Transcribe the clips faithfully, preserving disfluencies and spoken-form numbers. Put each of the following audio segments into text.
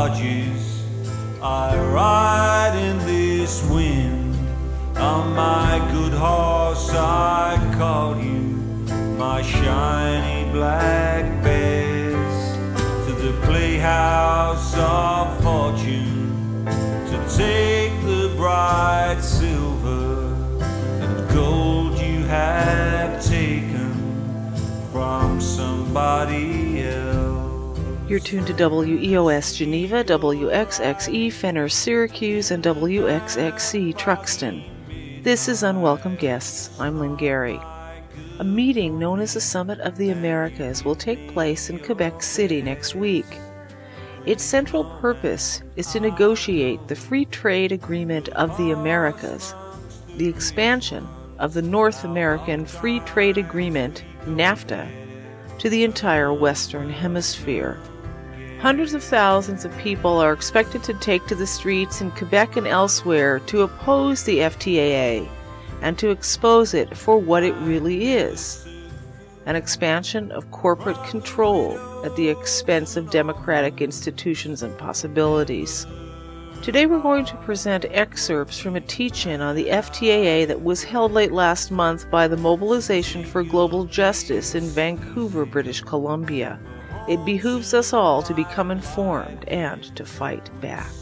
barges. I ride in this wind. On my good horse I call you, my shiny black bears, to the playhouse of fortune, to take the bright silver and gold you have taken from somebody else. You're tuned to W E O S Geneva, W X X E Fenner Syracuse, and W X X C Truxton. This is Unwelcome Guests. I'm Lynn Gary. A meeting known as the Summit of the Americas will take place in Quebec City next week. Its central purpose is to negotiate the Free Trade Agreement of the Americas, the expansion of the North American Free Trade Agreement, NAFTA, to the entire Western Hemisphere. Hundreds of thousands of people are expected to take to the streets in Quebec and elsewhere to oppose the F T A A and to expose it for what it really is, an expansion of corporate control at the expense of democratic institutions and possibilities. Today we're going to present excerpts from a teach-in on the F T A A that was held late last month by the Mobilization for Global Justice in Vancouver, British Columbia. It behooves us all to become informed and to fight back.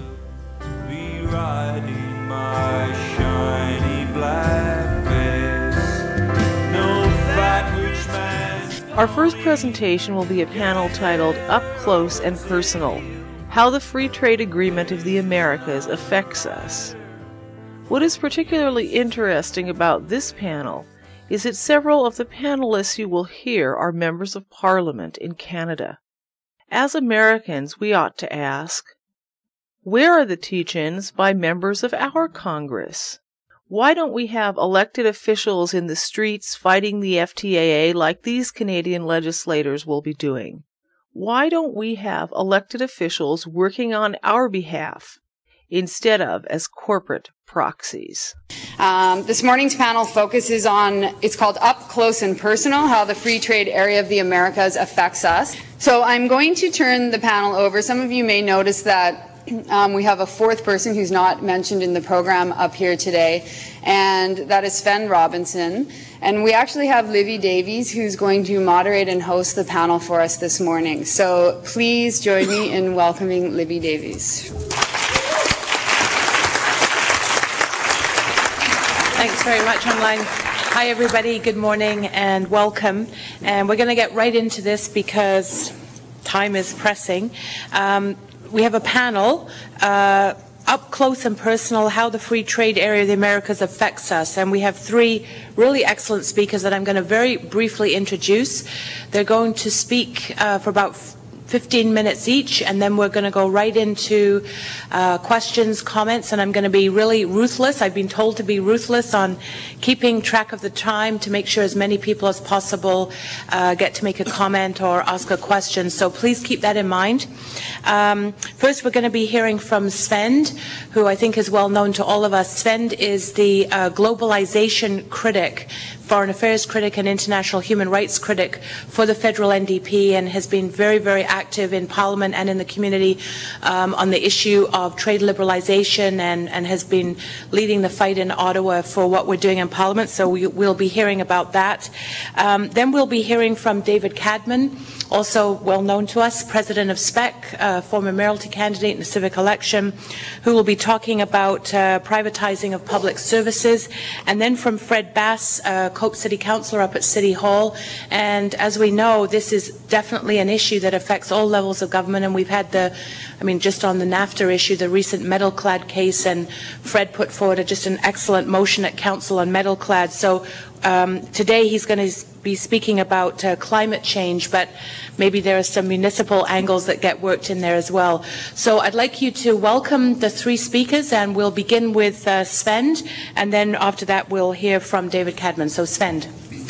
Be riding my shiny black bears. No fat rich man. Our first presentation will be a panel titled Up Close and Personal: How the Free Trade Agreement of the Americas Affects Us. What is particularly interesting about this panel is that several of the panelists you will hear are members of Parliament in Canada. As Americans, we ought to ask, where are the teach-ins by members of our Congress? Why don't we have elected officials in the streets fighting the F T A A like these Canadian legislators will be doing? Why don't we have elected officials working on our behalf instead of as corporate proxies? Um, this morning's panel focuses on, it's called Up Close and Personal, How the Free Trade Area of the Americas Affects Us. So I'm going to turn the panel over. Some of you may notice that um, we have a fourth person who's not mentioned in the program up here today, and that is Sven Robinson. And we actually have Libby Davies, who's going to moderate and host the panel for us this morning. So please join me in welcoming Libby Davies. Thanks very much, online. Hi, everybody. Good morning and welcome. And we're going to get right into this because time is pressing. Um, we have a panel, uh, Up Close and Personal, How the Free Trade Area of the Americas Affects Us. And we have three really excellent speakers that I'm going to very briefly introduce. They're going to speak uh, for about fifteen minutes each, and then we're going to go right into uh, questions, comments, and I'm going to be really ruthless. I've been told to be ruthless on keeping track of the time to make sure as many people as possible uh, get to make a comment or ask a question, so please keep that in mind. Um, first, we're going to be hearing from Sven, who I think is well known to all of us. Sven is the uh, globalization critic, foreign affairs critic and international human rights critic for the federal N D P, and has been very, very active in Parliament and in the community um, on the issue of trade liberalization, and, and has been leading the fight in Ottawa for what we're doing in Parliament, so we, we'll be hearing about that. Um, then we'll be hearing from David Cadman, also well known to us, president of S P E C, uh, former mayoralty candidate in the civic election, who will be talking about uh, privatizing of public services. And then from Fred Bass, uh, Cope City Councillor up at City Hall. And as we know, this is definitely an issue that affects all levels of government, and we've had the, I mean, just on the NAFTA issue, the recent Metalclad case, and Fred put forward a, just an excellent motion at Council on Metalclad. So um, today he's going to be speaking about uh, climate change, but maybe there are some municipal angles that get worked in there as well. So I'd like you to welcome the three speakers, and we'll begin with uh, Sven, and then after that we'll hear from David Cadman. So Sven.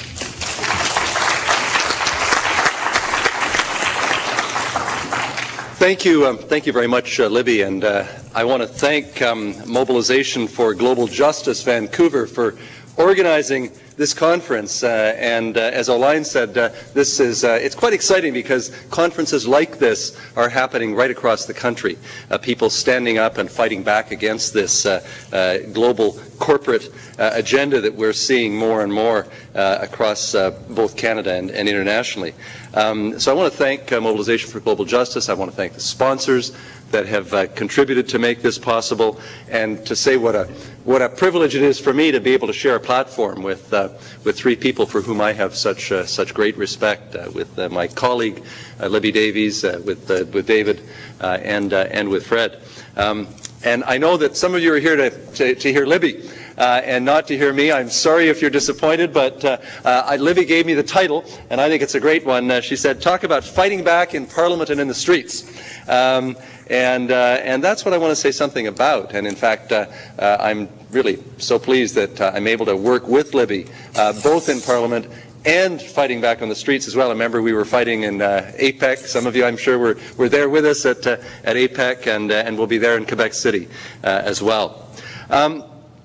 Thank you. Um, thank you very much, uh, Libby. And uh, I want to thank um, Mobilization for Global Justice Vancouver for organizing this conference. Uh, and uh, as Olaine said, uh, this is uh, it's quite exciting because conferences like this are happening right across the country. Uh, people standing up and fighting back against this uh, uh, global corporate uh, agenda that we're seeing more and more uh, across uh, both Canada and, and internationally. Um, so I want to thank uh, Mobilization for Global Justice. I want to thank the sponsors that have uh, contributed to make this possible, and to say what a what a privilege it is for me to be able to share a platform with uh, with three people for whom I have such uh, such great respect, uh, with uh, my colleague uh, Libby Davies, uh, with uh, with David, uh, and uh, and with Fred. Um, and I know that some of you are here to to, to hear Libby. Uh, and not to hear me. I'm sorry if you're disappointed, but uh, uh, Libby gave me the title, and I think it's a great one. Uh, she said, talk about fighting back in Parliament and in the streets. Um, and, uh, and that's what I want to say something about. And in fact, uh, uh, I'm really so pleased that uh, I'm able to work with Libby, uh, both in Parliament and fighting back on the streets as well. I remember we were fighting in uh, APEC. Some of you, I'm sure, were, were there with us at, uh, at APEC, and, uh, and we'll be there in Quebec City uh, as well. Um,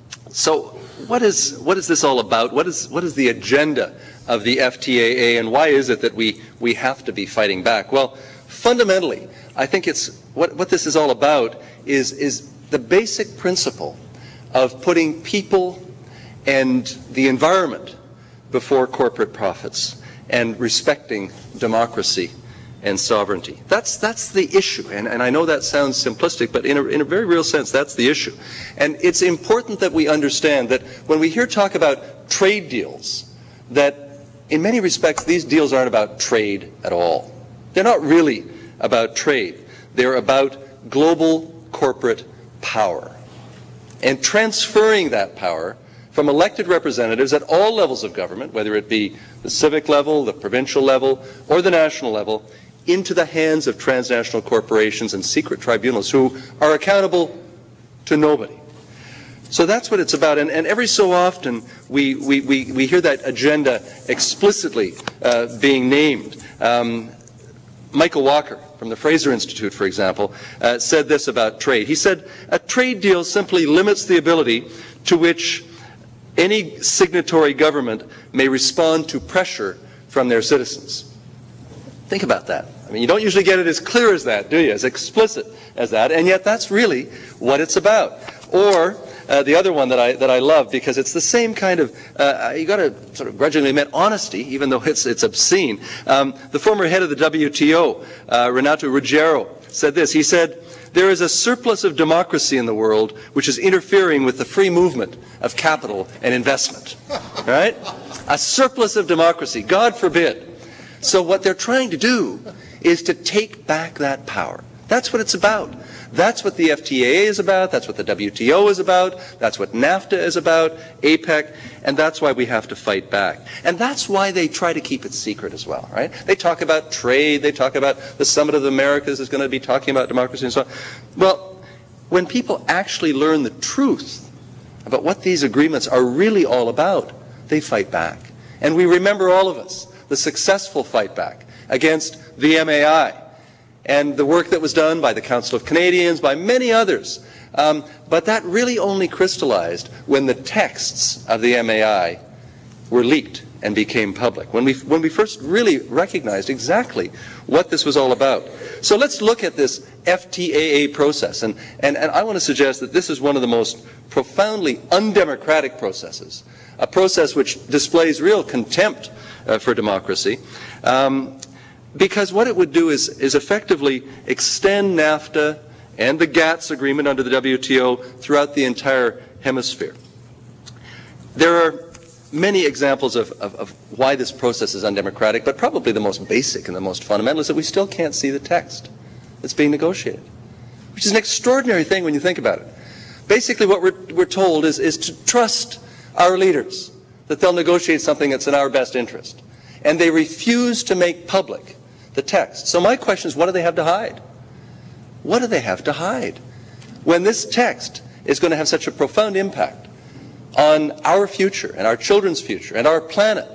So what is, what is this all about? What is, what is the agenda of the F T A A, and why is it that we, we have to be fighting back? Well, fundamentally, I think it's, what, what this is all about is, is the basic principle of putting people and the environment before corporate profits and respecting democracy and sovereignty. That's, that's the issue, and, and I know that sounds simplistic, but in a, in a very real sense, that's the issue. And it's important that we understand that when we hear talk about trade deals, that in many respects these deals aren't about trade at all. They're not really about trade. They're about global corporate power and transferring that power from elected representatives at all levels of government, whether it be the civic level, the provincial level, or the national level, into the hands of transnational corporations and secret tribunals who are accountable to nobody. So that's what it's about. And, and every so often we, we, we, we hear that agenda explicitly uh, being named. Um, Michael Walker from the Fraser Institute, for example, uh, said this about trade. He said, a trade deal simply limits the ability to which any signatory government may respond to pressure from their citizens. Think about that. I mean, you don't usually get it as clear as that, do you? As explicit as that, and yet that's really what it's about. Or uh, the other one that I that I love, because it's the same kind of uh, you got to sort of grudgingly admit honesty, even though it's it's obscene. Um, the former head of the W T O, uh, Renato Ruggiero, said this. He said, "There is a surplus of democracy in the world which is interfering with the free movement of capital and investment." Right? A surplus of democracy. God forbid. So what they're trying to do is to take back that power. That's what it's about. That's what the F T A A is about. That's what the W T O is about. That's what NAFTA is about, APEC, and that's why we have to fight back. And that's why they try to keep it secret as well, right? They talk about trade. They talk about the Summit of the Americas is going to be talking about democracy and so on. Well, when people actually learn the truth about what these agreements are really all about, they fight back. And we remember, all of us, the successful fight back against the M A I and the work that was done by the Council of Canadians, by many others. Um, but that really only crystallized when the texts of the M A I were leaked and became public, when we, when we first really recognized exactly what this was all about. So let's look at this F T A A process. And, and, and I want to suggest that this is one of the most profoundly undemocratic processes, a process which displays real contempt Uh, for democracy, um, because what it would do is, is effectively extend NAFTA and the GATS agreement under the W T O throughout the entire hemisphere. There are many examples of, of, of why this process is undemocratic, but probably the most basic and the most fundamental is that we still can't see the text that's being negotiated, which is an extraordinary thing when you think about it. Basically what we're, we're told is, is to trust our leaders, that they'll negotiate something that's in our best interest. And they refuse to make public the text. So my question is, what do they have to hide? What do they have to hide? When this text is going to have such a profound impact on our future and our children's future and our planet,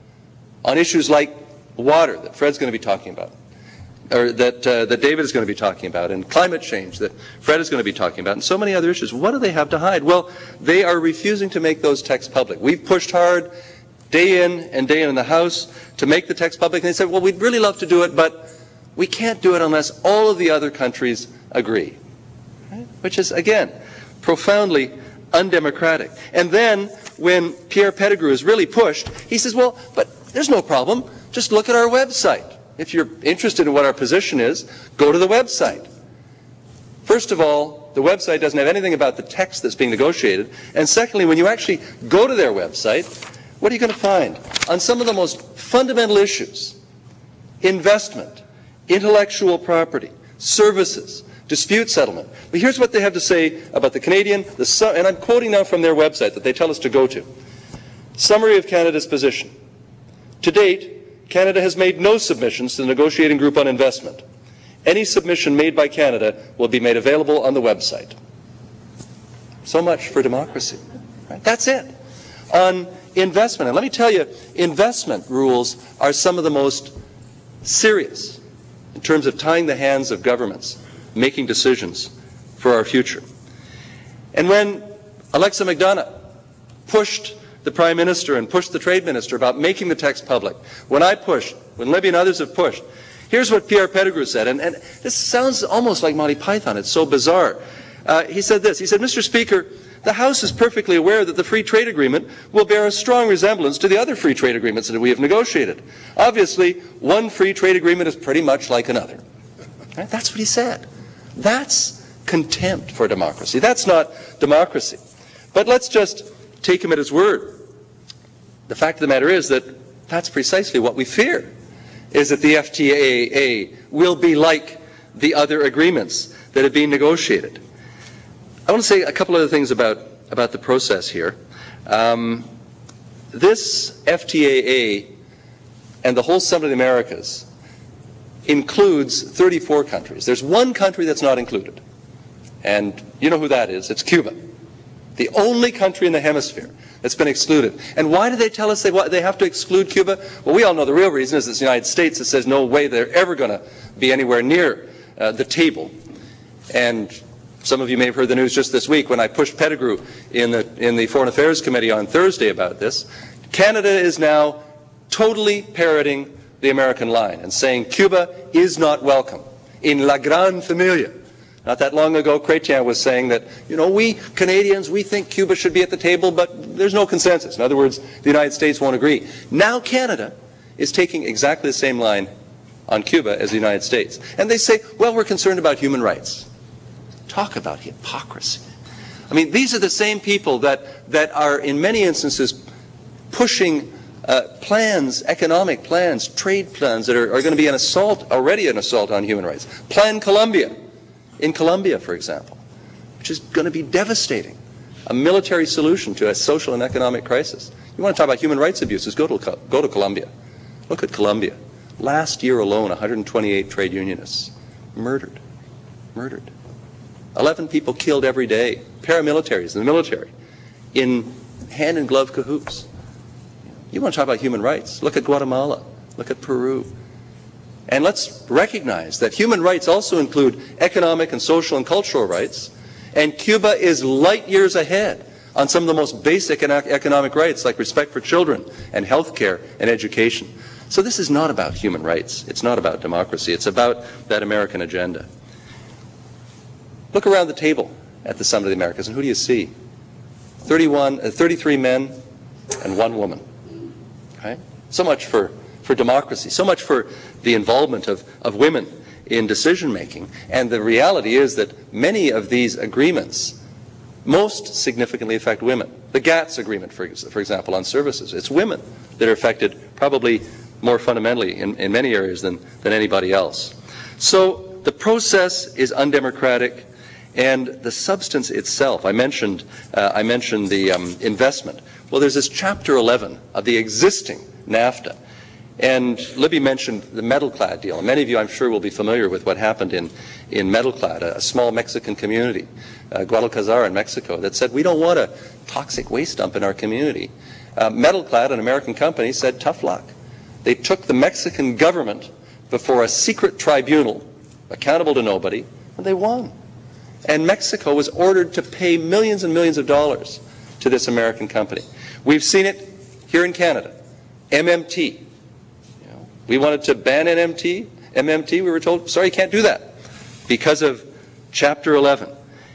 on issues like water that Fred's going to be talking about, or that, uh, that David is going to be talking about, and climate change that Fred is going to be talking about, and so many other issues. What do they have to hide? Well, they are refusing to make those texts public. We've pushed hard. day in and day in in the House to make the text public. And they said, well, we'd really love to do it, but we can't do it unless all of the other countries agree. Right? Which is, again, profoundly undemocratic. And then when Pierre Pettigrew is really pushed, he says, well, but there's no problem. Just look at our website. If you're interested in what our position is, go to the website. First of all, the website doesn't have anything about the text that's being negotiated. And secondly, when you actually go to their website, what are you going to find? On some of the most fundamental issues, investment, intellectual property, services, dispute settlement. But here's what they have to say about the Canadian, the, and I'm quoting now from their website that they tell us to go to. Summary of Canada's position. To date, Canada has made no submissions to the negotiating group on investment. Any submission made by Canada will be made available on the website. So much for democracy. Right? That's it. On investment, and let me tell you, investment rules are some of the most serious in terms of tying the hands of governments, making decisions for our future. And when Alexa McDonough pushed the Prime Minister and pushed the Trade Minister about making the text public, when I pushed, when Libby and others have pushed, here's what Pierre Pettigrew said, and, and this sounds almost like Monty Python. It's so bizarre. Uh, he said this. He said, Mister Speaker, the House is perfectly aware that the free trade agreement will bear a strong resemblance to the other free trade agreements that we have negotiated. Obviously, one free trade agreement is pretty much like another. Right? That's what he said. That's contempt for democracy. That's not democracy. But let's just take him at his word. The fact of the matter is that that's precisely what we fear, is that the F T A A will be like the other agreements that have been negotiated. I want to say a couple other things about, about the process here. Um, this F T A A and the whole Summit of the Americas includes thirty-four countries. There's one country that's not included, and you know who that is. It's Cuba, the only country in the hemisphere that's been excluded. And why do they tell us they, they have to exclude Cuba? Well, we all know the real reason is it's the United States that says no way they're ever going to be anywhere near uh, the table. And some of you may have heard the news just this week when I pushed Pettigrew in the, in the Foreign Affairs Committee on Thursday about this. Canada is now totally parroting the American line and saying Cuba is not welcome in La Grande Familia. Not that long ago, Chrétien was saying that, you know, we Canadians, we think Cuba should be at the table, but there's no consensus. In other words, the United States won't agree. Now Canada is taking exactly the same line on Cuba as the United States. And they say, well, we're concerned about human rights. Talk about hypocrisy. I mean, these are the same people that, that are, in many instances, pushing uh, plans, economic plans, trade plans that are, are going to be an assault, already an assault on human rights. Plan Colombia. In Colombia, for example, which is going to be devastating, a military solution to a social and economic crisis. You want to talk about human rights abuses, go to, go to Colombia. Look at Colombia. Last year alone, one hundred twenty-eight trade unionists murdered. Murdered. eleven people killed every day, paramilitaries in the military, in hand-in-glove cahoots. You want to talk about human rights? Look at Guatemala. Look at Peru. And let's recognize that human rights also include economic and social and cultural rights. And Cuba is light years ahead on some of the most basic economic rights like respect for children and health care and education. So this is not about human rights. It's not about democracy. It's about that American agenda. Look around the table at the Summit of the Americas, and who do you see? thirty-one, uh, thirty-three men and one woman. Right? So much for, for democracy. So much for the involvement of, of women in decision-making. And the reality is that many of these agreements most significantly affect women. The GATS agreement, for, for example, on services. It's women that are affected probably more fundamentally in, in many areas than, than anybody else. So the process is undemocratic, and the substance itself, I mentioned, uh, I mentioned the um, investment. Well, there's this Chapter eleven of the existing NAFTA. And Libby mentioned the Metalclad deal. And many of you, I'm sure, will be familiar with what happened in, in Metalclad, a, a small Mexican community, uh, Guadalcazar in Mexico, that said, we don't want a toxic waste dump in our community. Uh, Metalclad, an American company, said, tough luck. They took the Mexican government before a secret tribunal, accountable to nobody, and they won. And Mexico was ordered to pay millions and millions of dollars to this American company. We've seen it here in Canada. M M T. You know, we wanted to ban M M T. M M T, we were told, sorry, you can't do that because of Chapter eleven.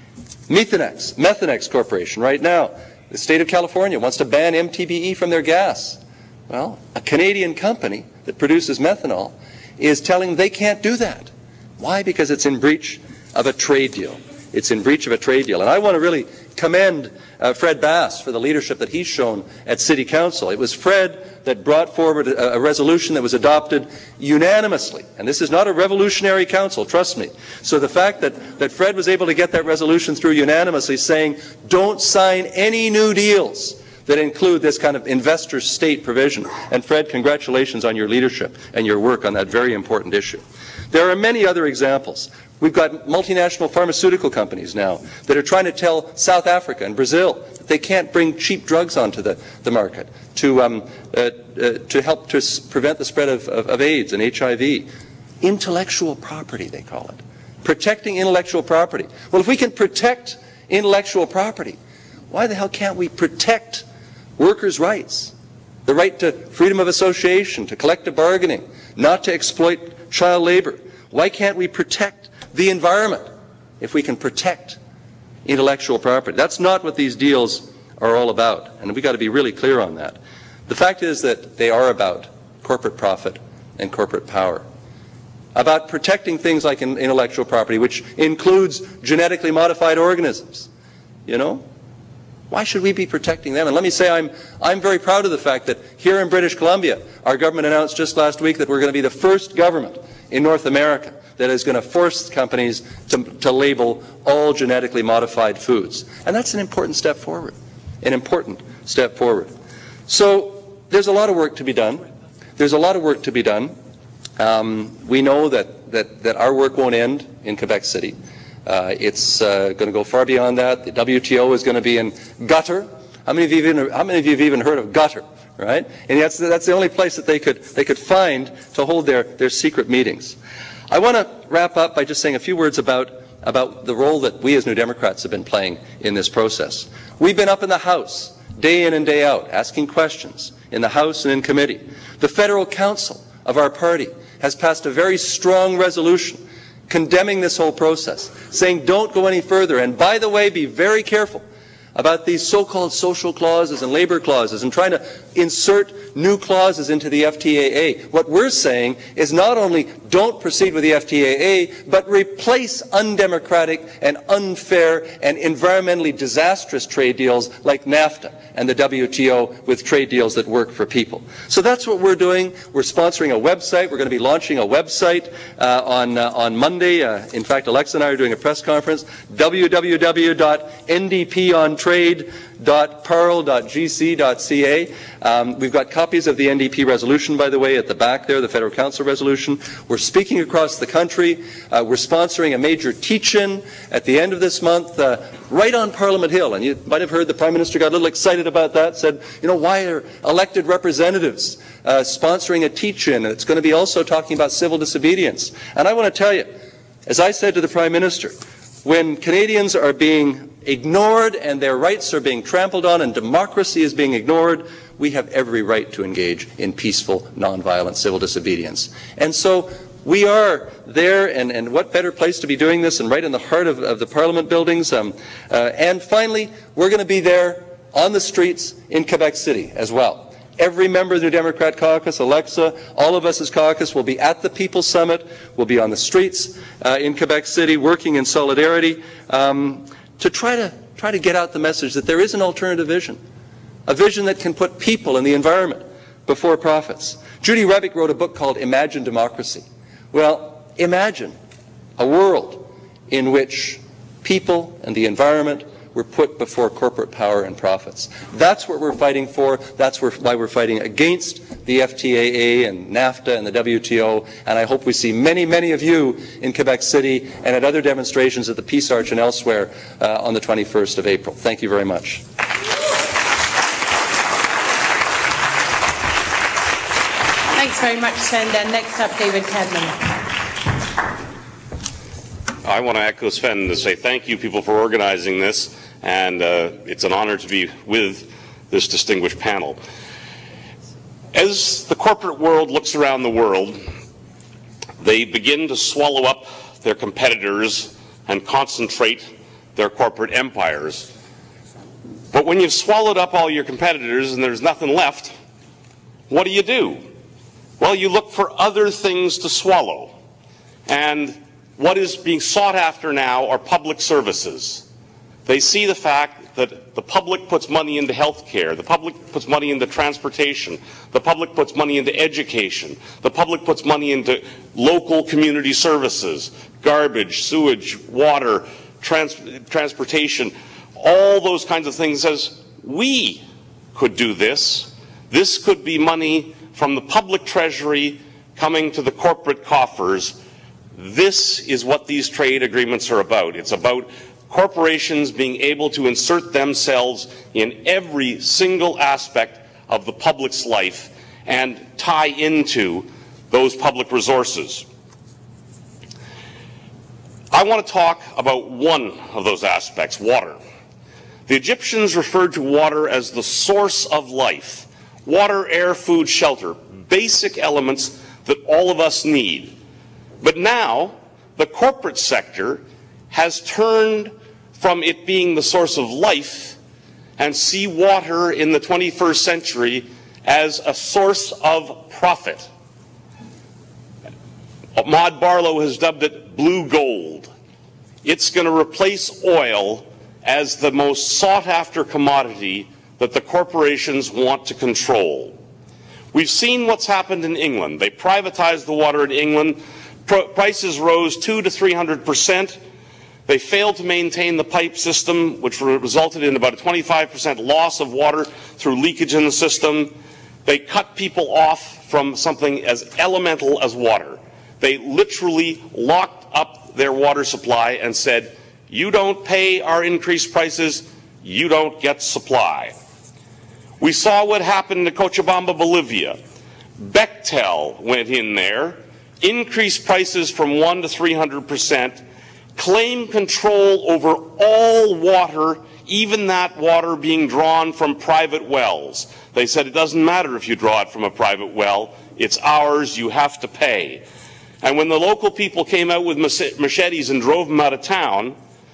Methanex, Methanex Corporation, right now, the state of California wants to ban M T B E from their gas. Well, a Canadian company that produces methanol is telling them they can't do that. Why? Because it's in breach of a trade deal. It's in breach of a trade deal. And I want to really commend uh, Fred Bass for the leadership that he's shown at City Council. It was Fred that brought forward a, a resolution that was adopted unanimously. And this is not a revolutionary council, trust me. So the fact that, that Fred was able to get that resolution through unanimously saying, don't sign any new deals that include this kind of investor state provision. And Fred, congratulations on your leadership and your work on that very important issue. There are many other examples. We've got multinational pharmaceutical companies now that are trying to tell South Africa and Brazil that they can't bring cheap drugs onto the, the market to, um, uh, uh, to help to s prevent the spread of, of, of AIDS and H I V. Intellectual property, they call it. Protecting intellectual property. Well, if we can protect intellectual property, why the hell can't we protect workers' rights? The right to freedom of association, to collective bargaining, not to exploit child labor. Why can't we protect the environment if we can protect intellectual property? That's not what these deals are all about, and we've got to be really clear on that. The fact is that they are about corporate profit and corporate power, about protecting things like intellectual property, which includes genetically modified organisms. You know? Why should we be protecting them? And let me say I'm, I'm very proud of the fact that here in British Columbia, our government announced just last week that we're going to be the first government in North America that is going to force companies to, to label all genetically modified foods. And that's an important step forward, an important step forward. So there's a lot of work to be done. There's a lot of work to be done. Um, we know that, that, that our work won't end in Quebec City. Uh, it's uh, going to go far beyond that. The W T O is going to be in Gutter. How many of you have even, how many of you have even heard of Gutter, right? And that's, that's the only place that they could, they could find to hold their, their secret meetings. I want to wrap up by just saying a few words about, about the role that we as New Democrats have been playing in this process. We've been up in the House day in and day out asking questions in the House and in committee. The Federal Council of our party has passed a very strong resolution condemning this whole process, saying don't go any further. And by the way, be very careful about these so-called social clauses and labor clauses and trying to insert new clauses into the F T A A. What we're saying is not only don't proceed with the F T A A, but replace undemocratic and unfair and environmentally disastrous trade deals like NAFTA and the W T O with trade deals that work for people. So that's what we're doing. We're sponsoring a website. We're going to be launching a website uh, on, uh, on Monday. Uh, in fact, Alexa and I are doing a press conference, w w w dot n d p on trade dot parle dot g c dot c a. Um, we've got copies of the N D P resolution, by the way, at the back there, the Federal Council resolution. We're speaking across the country. Uh, we're sponsoring a major teach-in at the end of this month, uh, right on Parliament Hill. And you might have heard the Prime Minister got a little excited about that, said, you know, why are elected representatives uh, sponsoring a teach-in? And it's going to be also talking about civil disobedience. And I want to tell you, as I said to the Prime Minister, when Canadians are being ignored and their rights are being trampled on and democracy is being ignored, we have every right to engage in peaceful, nonviolent civil disobedience. And so we are there, and, and what better place to be doing this than right in the heart of, of the Parliament buildings. Um, uh, and finally, we're going to be there on the streets in Quebec City as well. Every member of the New Democrat Caucus, Alexa, all of us as caucus will be at the People's Summit. We'll be on the streets uh, in Quebec City working in solidarity um, to try to try to get out the message that there is an alternative vision, a vision that can put people and the environment before profits. Judy Rebick wrote a book called Imagine Democracy. Well, imagine a world in which people and the environment were put before corporate power and profits. That's what we're fighting for. That's why we're fighting against the F T A A and NAFTA and the W T O. And I hope we see many, many of you in Quebec City and at other demonstrations at the Peace Arch and elsewhere uh, on the twenty-first of April. Thank you very much. Thanks very much, Sven. Next up, David Cadman. I want to echo Sven to say thank you, people, for organizing this, and uh, it's an honor to be with this distinguished panel. As the corporate world looks around the world, they begin to swallow up their competitors and concentrate their corporate empires. But when you've swallowed up all your competitors and there's nothing left, what do you do? Well, you look for other things to swallow. And what is being sought after now are public services. They see the fact that the public puts money into health care, the public puts money into transportation, the public puts money into education, the public puts money into local community services, garbage, sewage, water, trans transportation, all those kinds of things. Says, we could do this. This could be money from the public treasury coming to the corporate coffers. This is what these trade agreements are about. It's about corporations being able to insert themselves in every single aspect of the public's life and tie into those public resources. I want to talk about one of those aspects, water. The Egyptians referred to water as the source of life. Water, air, food, shelter, basic elements that all of us need. But now, the corporate sector has turned from it being the source of life and see water in the twenty-first century as a source of profit. Maud Barlow has dubbed it blue gold. It's going to replace oil as the most sought-after commodity that the corporations want to control. We've seen what's happened in England. They privatized the water in England. Prices rose two to three hundred percent. They failed to maintain the pipe system, which resulted in about a twenty-five percent loss of water through leakage in the system. They cut people off from something as elemental as water. They literally locked up their water supply and said, you don't pay our increased prices, you don't get supply. We saw what happened to Cochabamba, Bolivia. Bechtel went in there, increased prices from one to three hundred percent, claimed control over all water, even that water being drawn from private wells. They said it doesn't matter if you draw it from a private well, it's ours, you have to pay. And when the local people came out with machetes and drove them out of town,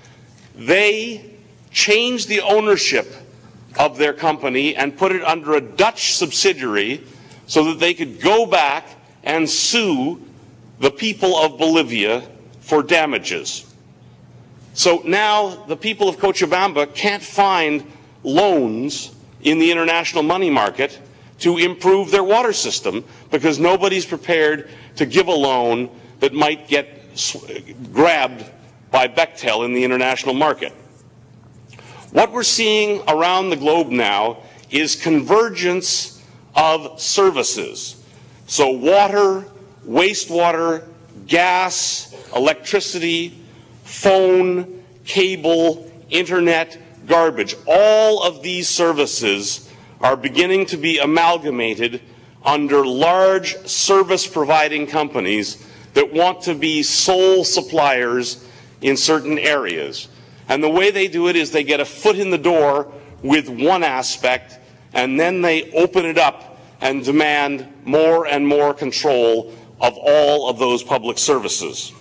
they changed the ownership of their company and put it under a Dutch subsidiary so that they could go back and sue the people of Bolivia for damages. So now the people of Cochabamba can't find loans in the international money market to improve their water system because nobody's prepared to give a loan that might get grabbed by Bechtel in the international market. What we're seeing around the globe now is convergence of services. So water, wastewater, gas, electricity, phone, cable, internet, garbage. All of these services are beginning to be amalgamated under large service-providing companies that want to be sole suppliers in certain areas. And the way they do it is they get a foot in the door with one aspect, and then they open it up and demand more and more control of all of those public services.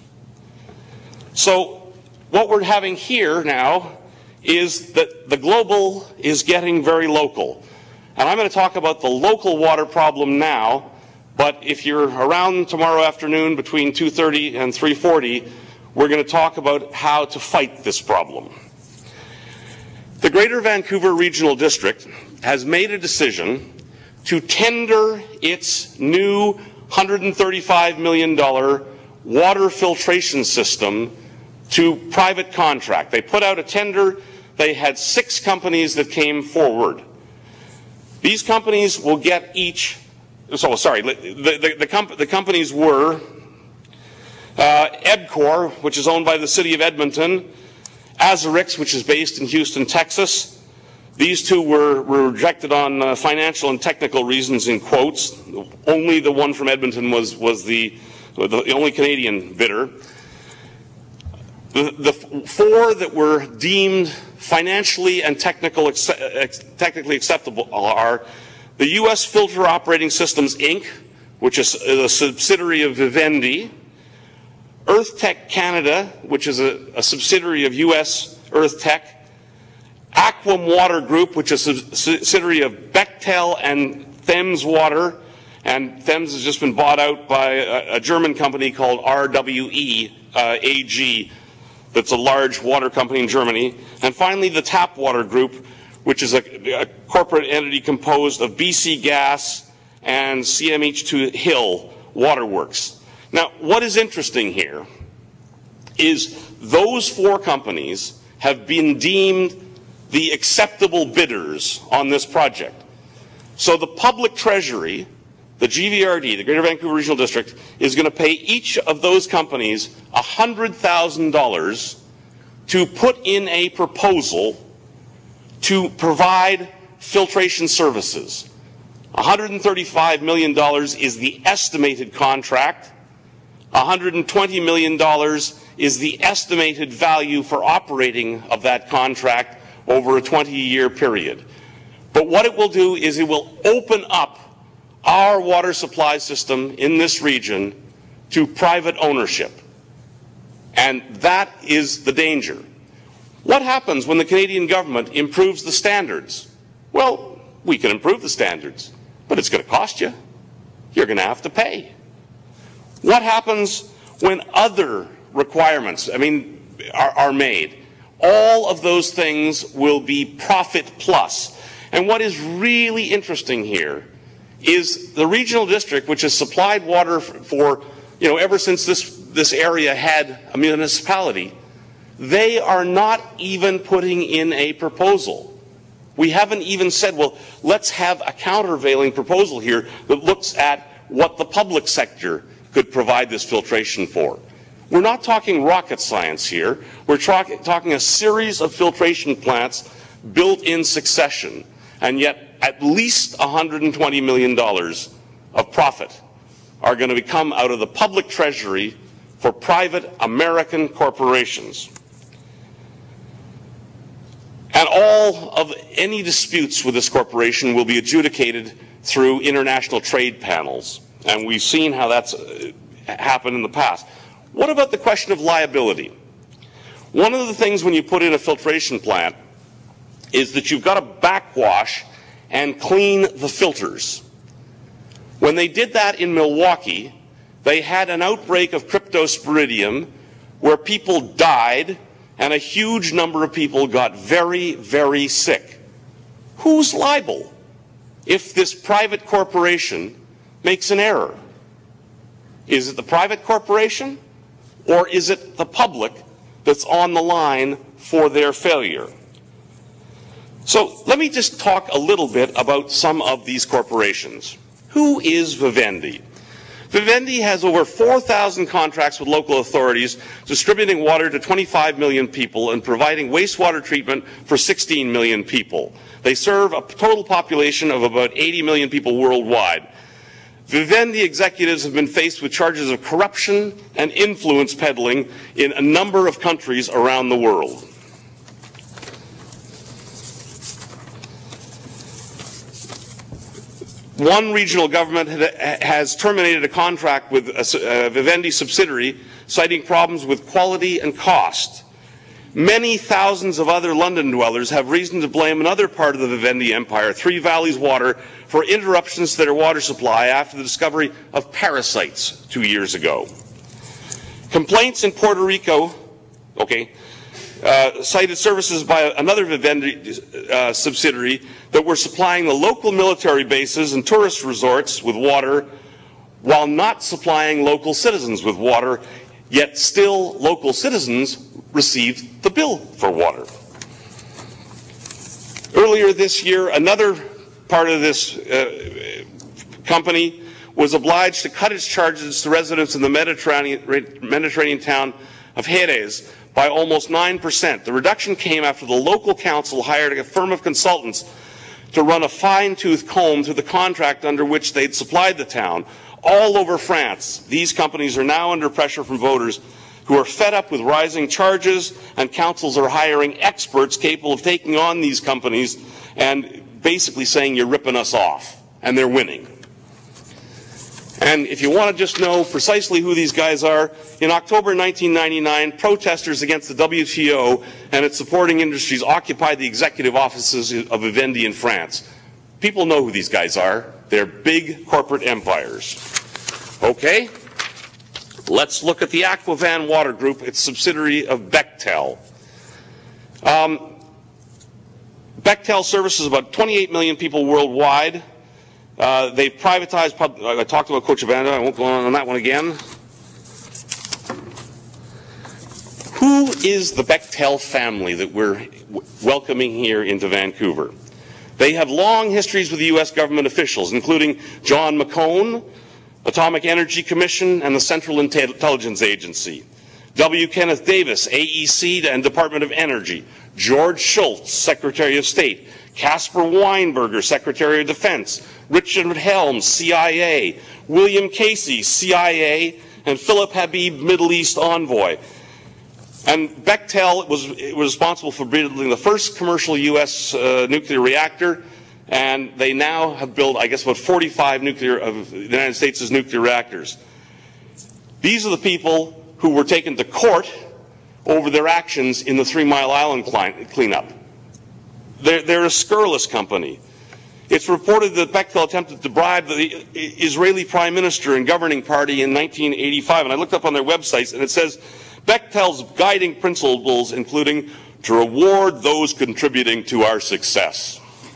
So what we're having here now is that the global is getting very local. And I'm going to talk about the local water problem now, but if you're around tomorrow afternoon between two thirty and three forty, we're going to talk about how to fight this problem. The Greater Vancouver Regional District has made a decision to tender its new one hundred thirty-five million dollar water filtration system to private contract. They put out a tender. They had six companies that came forward. These companies will get each, so sorry, the, the, the, comp, the companies were uh, EBCOR, which is owned by the City of Edmonton, Azurix, which is based in Houston, Texas. These two were, were rejected on uh, financial and technical reasons, in quotes. Only the one from Edmonton was, was the, the only Canadian bidder. The, the four that were deemed financially and technical, technically acceptable are the U S Filter Operating Systems, Incorporated, which is a subsidiary of Vivendi, EarthTech Canada, which is a, a subsidiary of U S EarthTech, Aquam Water Group, which is a subsidiary of Bechtel and Thames Water, and Thames has just been bought out by a, a German company called R W E uh, A G, that's a large water company in Germany. And finally, the Tap Water Group, which is a, a corporate entity composed of B C Gas and C M H two Hill Waterworks. Now, what is interesting here is those four companies have been deemed the acceptable bidders on this project. So the public treasury, the G V R D, the Greater Vancouver Regional District, is going to pay each of those companies one hundred thousand dollars to put in a proposal to provide filtration services. one hundred thirty-five million dollars is the estimated contract. one hundred twenty million dollars is the estimated value for operating of that contract over a twenty-year period. But what it will do is it will open up our water supply system in this region to private ownership. And that is the danger. What happens when the Canadian government improves the standards? Well, we can improve the standards, but it's going to cost you. You're going to have to pay. What happens when other requirements, I mean, are, are made? All of those things will be profit plus. And what is really interesting here is the regional district, which has supplied water for, you know, ever since this, this area had a municipality, they are not even putting in a proposal. We haven't even said, well, let's have a countervailing proposal here that looks at what the public sector could provide this filtration for. We're not talking rocket science here. We're talk talking a series of filtration plants built in succession, and yet at least one hundred twenty million dollars of profit are going to come out of the public treasury for private American corporations. And all of any disputes with this corporation will be adjudicated through international trade panels. And we've seen how that's happened in the past. What about the question of liability? One of the things when you put in a filtration plant is that you've got to backwash and clean the filters. When they did that in Milwaukee, they had an outbreak of cryptosporidium where people died and a huge number of people got very, very sick. Who's liable if this private corporation makes an error? Is it the private corporation, or is it the public that's on the line for their failure? So let me just talk a little bit about some of these corporations. Who is Vivendi? Vivendi has over four thousand contracts with local authorities, distributing water to twenty-five million people and providing wastewater treatment for sixteen million people. They serve a total population of about eighty million people worldwide. Vivendi executives have been faced with charges of corruption and influence peddling in a number of countries around the world. One regional government has terminated a contract with a Vivendi subsidiary, citing problems with quality and cost. Many thousands of other London dwellers have reason to blame another part of the Vivendi empire, Three Valleys Water, for interruptions to their water supply after the discovery of parasites two years ago. Complaints in Puerto Rico, okay, Uh, cited services by another Vivendi uh, subsidiary that were supplying the local military bases and tourist resorts with water while not supplying local citizens with water, yet still local citizens received the bill for water. Earlier this year, another part of this uh, company was obliged to cut its charges to residents in the Mediterranean, Mediterranean town of Jerez by almost nine percent. The reduction came after the local council hired a firm of consultants to run a fine-tooth comb through the contract under which they'd supplied the town. All over France, these companies are now under pressure from voters who are fed up with rising charges, and councils are hiring experts capable of taking on these companies and basically saying, you're ripping us off. and they're winning. And if you want to just know precisely who these guys are, in October nineteen ninety-nine, protesters against the W T O and its supporting industries occupied the executive offices of Vivendi in France. People know who these guys are. They're big corporate empires. Okay, let's look at the Aquavan Water Group, its subsidiary of Bechtel. Um, Bechtel services about twenty-eight million people worldwide. Uh, they've privatized, pub I talked about Cochabamba, I won't go on on that one again. Who is the Bechtel family that we're welcoming here into Vancouver? They have long histories with the U S government officials, including John McCone, Atomic Energy Commission, and the Central Intelligence Agency. W. Kenneth Davis, A E C and Department of Energy. George Shultz, Secretary of State. Caspar Weinberger, Secretary of Defense. Richard Helms, C I A. William Casey, C I A. And Philip Habib, Middle East envoy. And Bechtel was, was responsible for building the first commercial U S uh, nuclear reactor, and they now have built, I guess, about forty-five nuclear of the United States' nuclear reactors. These are the people who were taken to court over their actions in the Three Mile Island cleanup. They're, they're a scurrilous company. It's reported that Bechtel attempted to bribe the Israeli Prime Minister and governing party in nineteen eighty-five, and I looked up on their websites, and it says Bechtel's guiding principles including to reward those contributing to our success.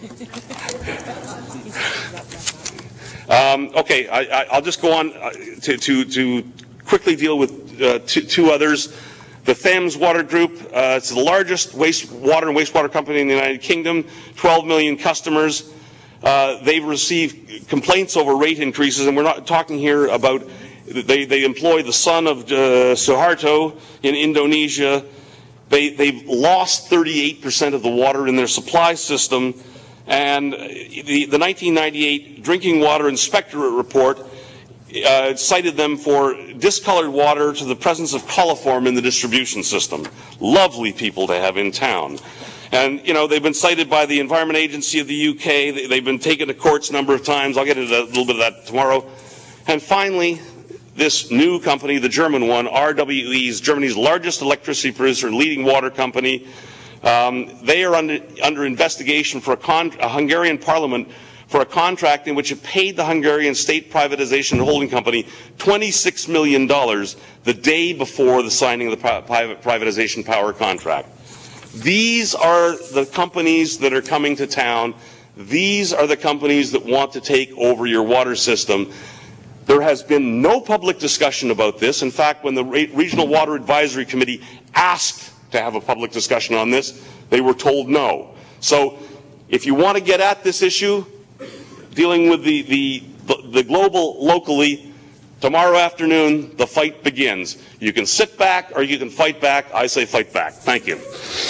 um, okay, I, I, I'll just go on to, to, to quickly deal with uh, two, two others. The Thames Water Group, uh, it's the largest wastewater and wastewater company in the United Kingdom, twelve million customers. Uh, they've received complaints over rate increases, and we're not talking here about, they, they employ the son of uh, Suharto in Indonesia. They, they've lost thirty-eight percent of the water in their supply system, and the, the nineteen ninety-eight Drinking Water Inspectorate report Uh, cited them for discolored water to the presence of coliform in the distribution system. Lovely people to have in town. And, you know, they've been cited by the Environment Agency of the U K. They, they've been taken to courts a number of times. I'll get into a little bit of that tomorrow. And finally, this new company, the German one, R W E, is Germany's largest electricity producer and leading water company. Um, they are under, under investigation for a, con a Hungarian parliament for a contract in which it paid the Hungarian state privatization and holding company twenty-six million dollars the day before the signing of the private privatization power contract. These are the companies that are coming to town. These are the companies that want to take over your water system. There has been no public discussion about this. In fact, when the Regional Water Advisory Committee asked to have a public discussion on this, they were told no. So if you want to get at this issue, dealing with the, the, the global locally, tomorrow afternoon, the fight begins. You can sit back or you can fight back. I say fight back. Thank you.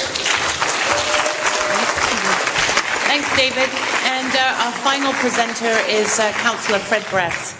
Thanks, David. And uh, our final presenter is uh, Councillor Fred Bress.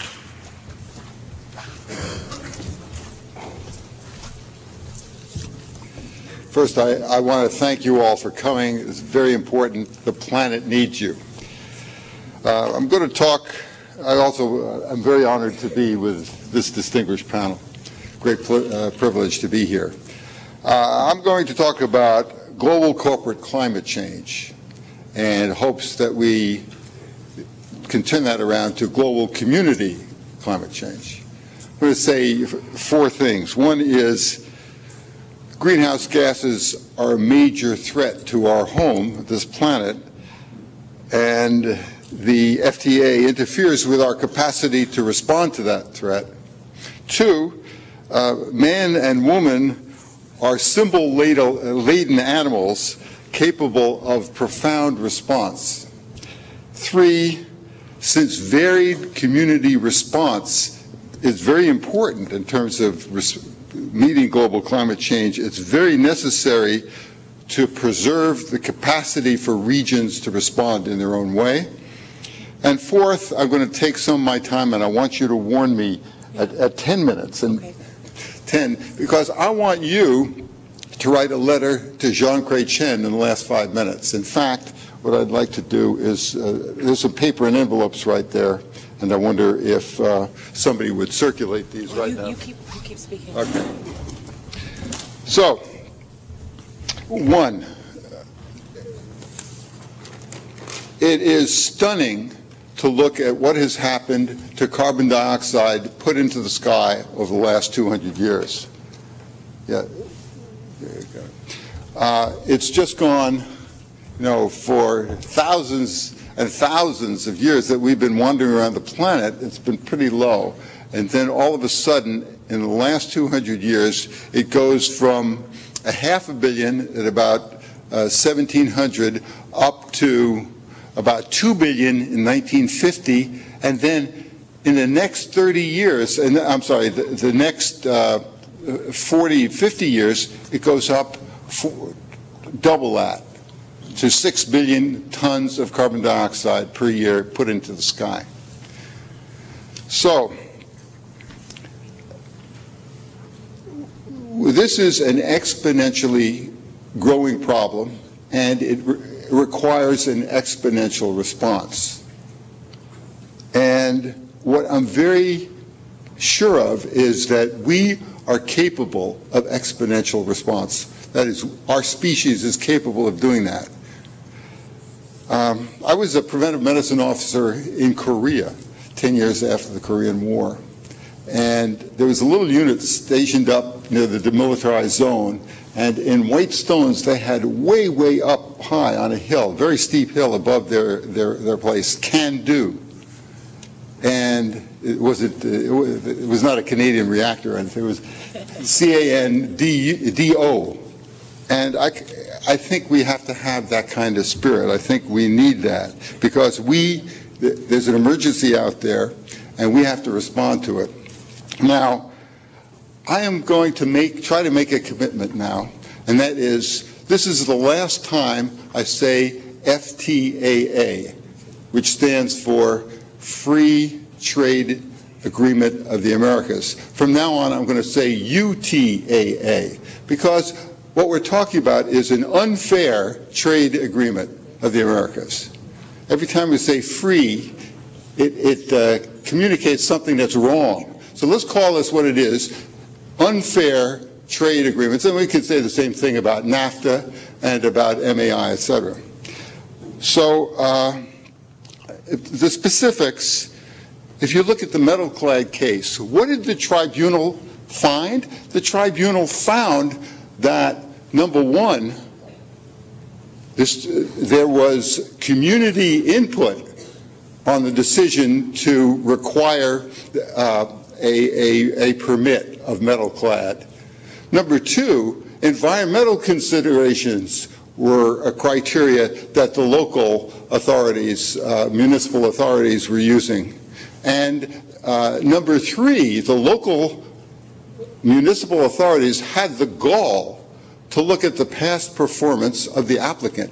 First, I, I want to thank you all for coming. It's very important. The planet needs you. Uh, I'm going to talk, I also, uh, I'm very honored to be with this distinguished panel. Great uh, privilege to be here. Uh, I'm going to talk about global corporate climate change and hopes that we can turn that around to global community climate change. I'm going to say four things. One is greenhouse gases are a major threat to our home, this planet, and the F T A interferes with our capacity to respond to that threat. Two, uh, man and woman are symbol-laden animals capable of profound response. Three, since varied community response is very important in terms of meeting global climate change, it's very necessary to preserve the capacity for regions to respond in their own way. And fourth, I'm going to take some of my time, and I want you to warn me at, at ten minutes, and okay. ten, because I want you to write a letter to Jean Chrétien in the last five minutes. In fact, what I'd like to do is, uh, there's some paper and envelopes right there, and I wonder if uh, somebody would circulate these well, right you, now. You keep, you keep speaking. Okay. So, one, it is stunning to look at what has happened to carbon dioxide put into the sky over the last two hundred years. Yeah, there you go. Uh, it's just gone, you know, for thousands and thousands of years that we've been wandering around the planet. It's been pretty low. And then all of a sudden, in the last two hundred years, it goes from a half a billion at about uh, seventeen hundred up to about two billion in nineteen fifty, and then in the next thirty years, and I'm sorry, the, the next uh, forty, fifty years, it goes up for, double that to six billion tons of carbon dioxide per year put into the sky. So, this is an exponentially growing problem, and it re requires an exponential response. And what I'm very sure of is that we are capable of exponential response. That is, our species is capable of doing that. Um, I was a preventive medicine officer in Korea ten years after the Korean War. And there was a little unit stationed up near the demilitarized zone, and in White Stones they had way, way up high on a hill, very steep hill above their, their, their place, Can Do. And it wasn't, it was, it was not a Canadian reactor or anything, it was C A N D O. And I, I think we have to have that kind of spirit. I think we need that, because we, there's an emergency out there, and we have to respond to it. Now, I am going to make, try to make a commitment now, and that is, this is the last time I say F T A A, which stands for Free Trade Agreement of the Americas. From now on, I'm going to say U T A A, because what we're talking about is an unfair trade agreement of the Americas. Every time we say free, it, it uh, communicates something that's wrong. So let's call this what it is, unfair trade agreements. And we could say the same thing about NAFTA and about M A I, et cetera. So uh, the specifics, if you look at the Metalclad case, what did the tribunal find? The tribunal found that, number one, this, uh, there was community input on the decision to require uh, a, a, a permit of Metalclad. Number two, environmental considerations were a criteria that the local authorities, uh, municipal authorities were using. And uh, number three, the local municipal authorities had the gall to look at the past performance of the applicant.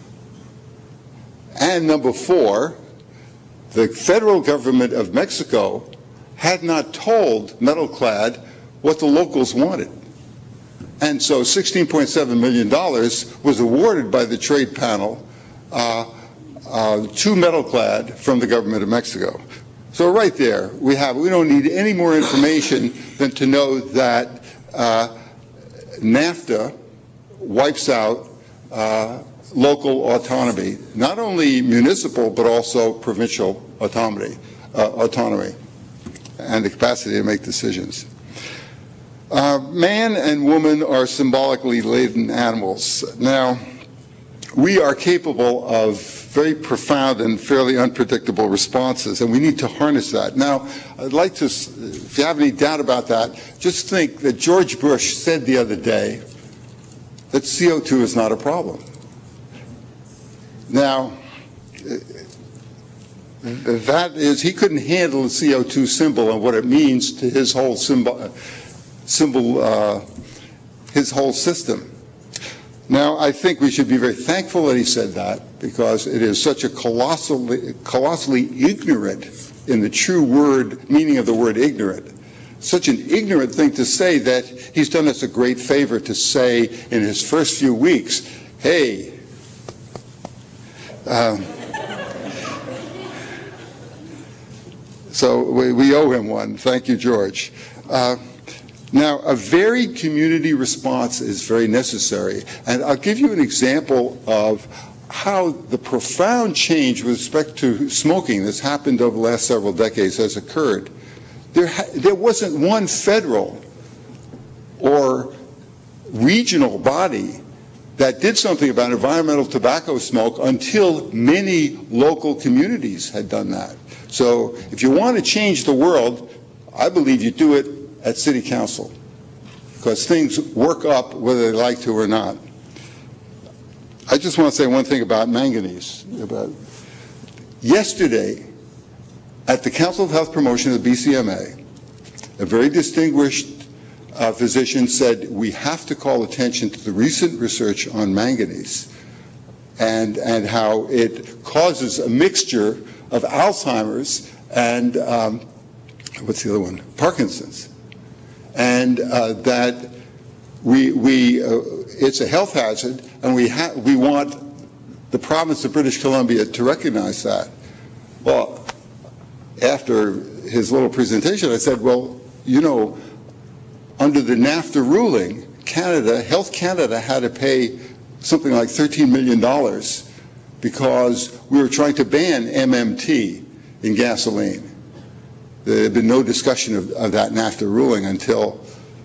And number four, the federal government of Mexico had not told Metalclad what the locals wanted. And so sixteen point seven million dollars was awarded by the trade panel uh, uh, to Metalclad from the government of Mexico. So right there, we have, we don't need any more information than to know that uh, NAFTA wipes out uh, local autonomy, not only municipal but also provincial autonomy, uh, autonomy and the capacity to make decisions. Uh, man and woman are symbolically laden animals. Now, we are capable of very profound and fairly unpredictable responses, and we need to harness that. Now, I'd like to, if you have any doubt about that, just think that George Bush said the other day that C O two is not a problem. Now, that is, he couldn't handle the C O two symbol and what it means to his whole symbol, symbol uh, his whole system. Now, I think we should be very thankful that he said that, because it is such a colossally, colossally ignorant, in the true word meaning of the word ignorant, such an ignorant thing to say, that he's done us a great favor to say in his first few weeks, hey, Um, so we, we owe him one. Thank you, George. Uh, now, a varied community response is very necessary. And I'll give you an example of how the profound change with respect to smoking that's happened over the last several decades has occurred. There, ha- there wasn't one federal or regional body that did something about environmental tobacco smoke until many local communities had done that. So if you want to change the world, I believe you do it at City Council, because things work up whether they like to or not. I just want to say one thing about manganese. About yesterday, at the Council of Health Promotion of the B C M A, a very distinguished uh, physician said we have to call attention to the recent research on manganese and, and how it causes a mixture of Alzheimer's and, um, what's the other one, Parkinson's. And uh, that we, we uh, it's a health hazard, and we, ha- we want the province of British Columbia to recognize that. Well, after his little presentation, I said, well, you know, under the NAFTA ruling, Canada, Health Canada had to pay something like thirteen million dollars because we were trying to ban M M T in gasoline. There had been no discussion of, of that NAFTA ruling until,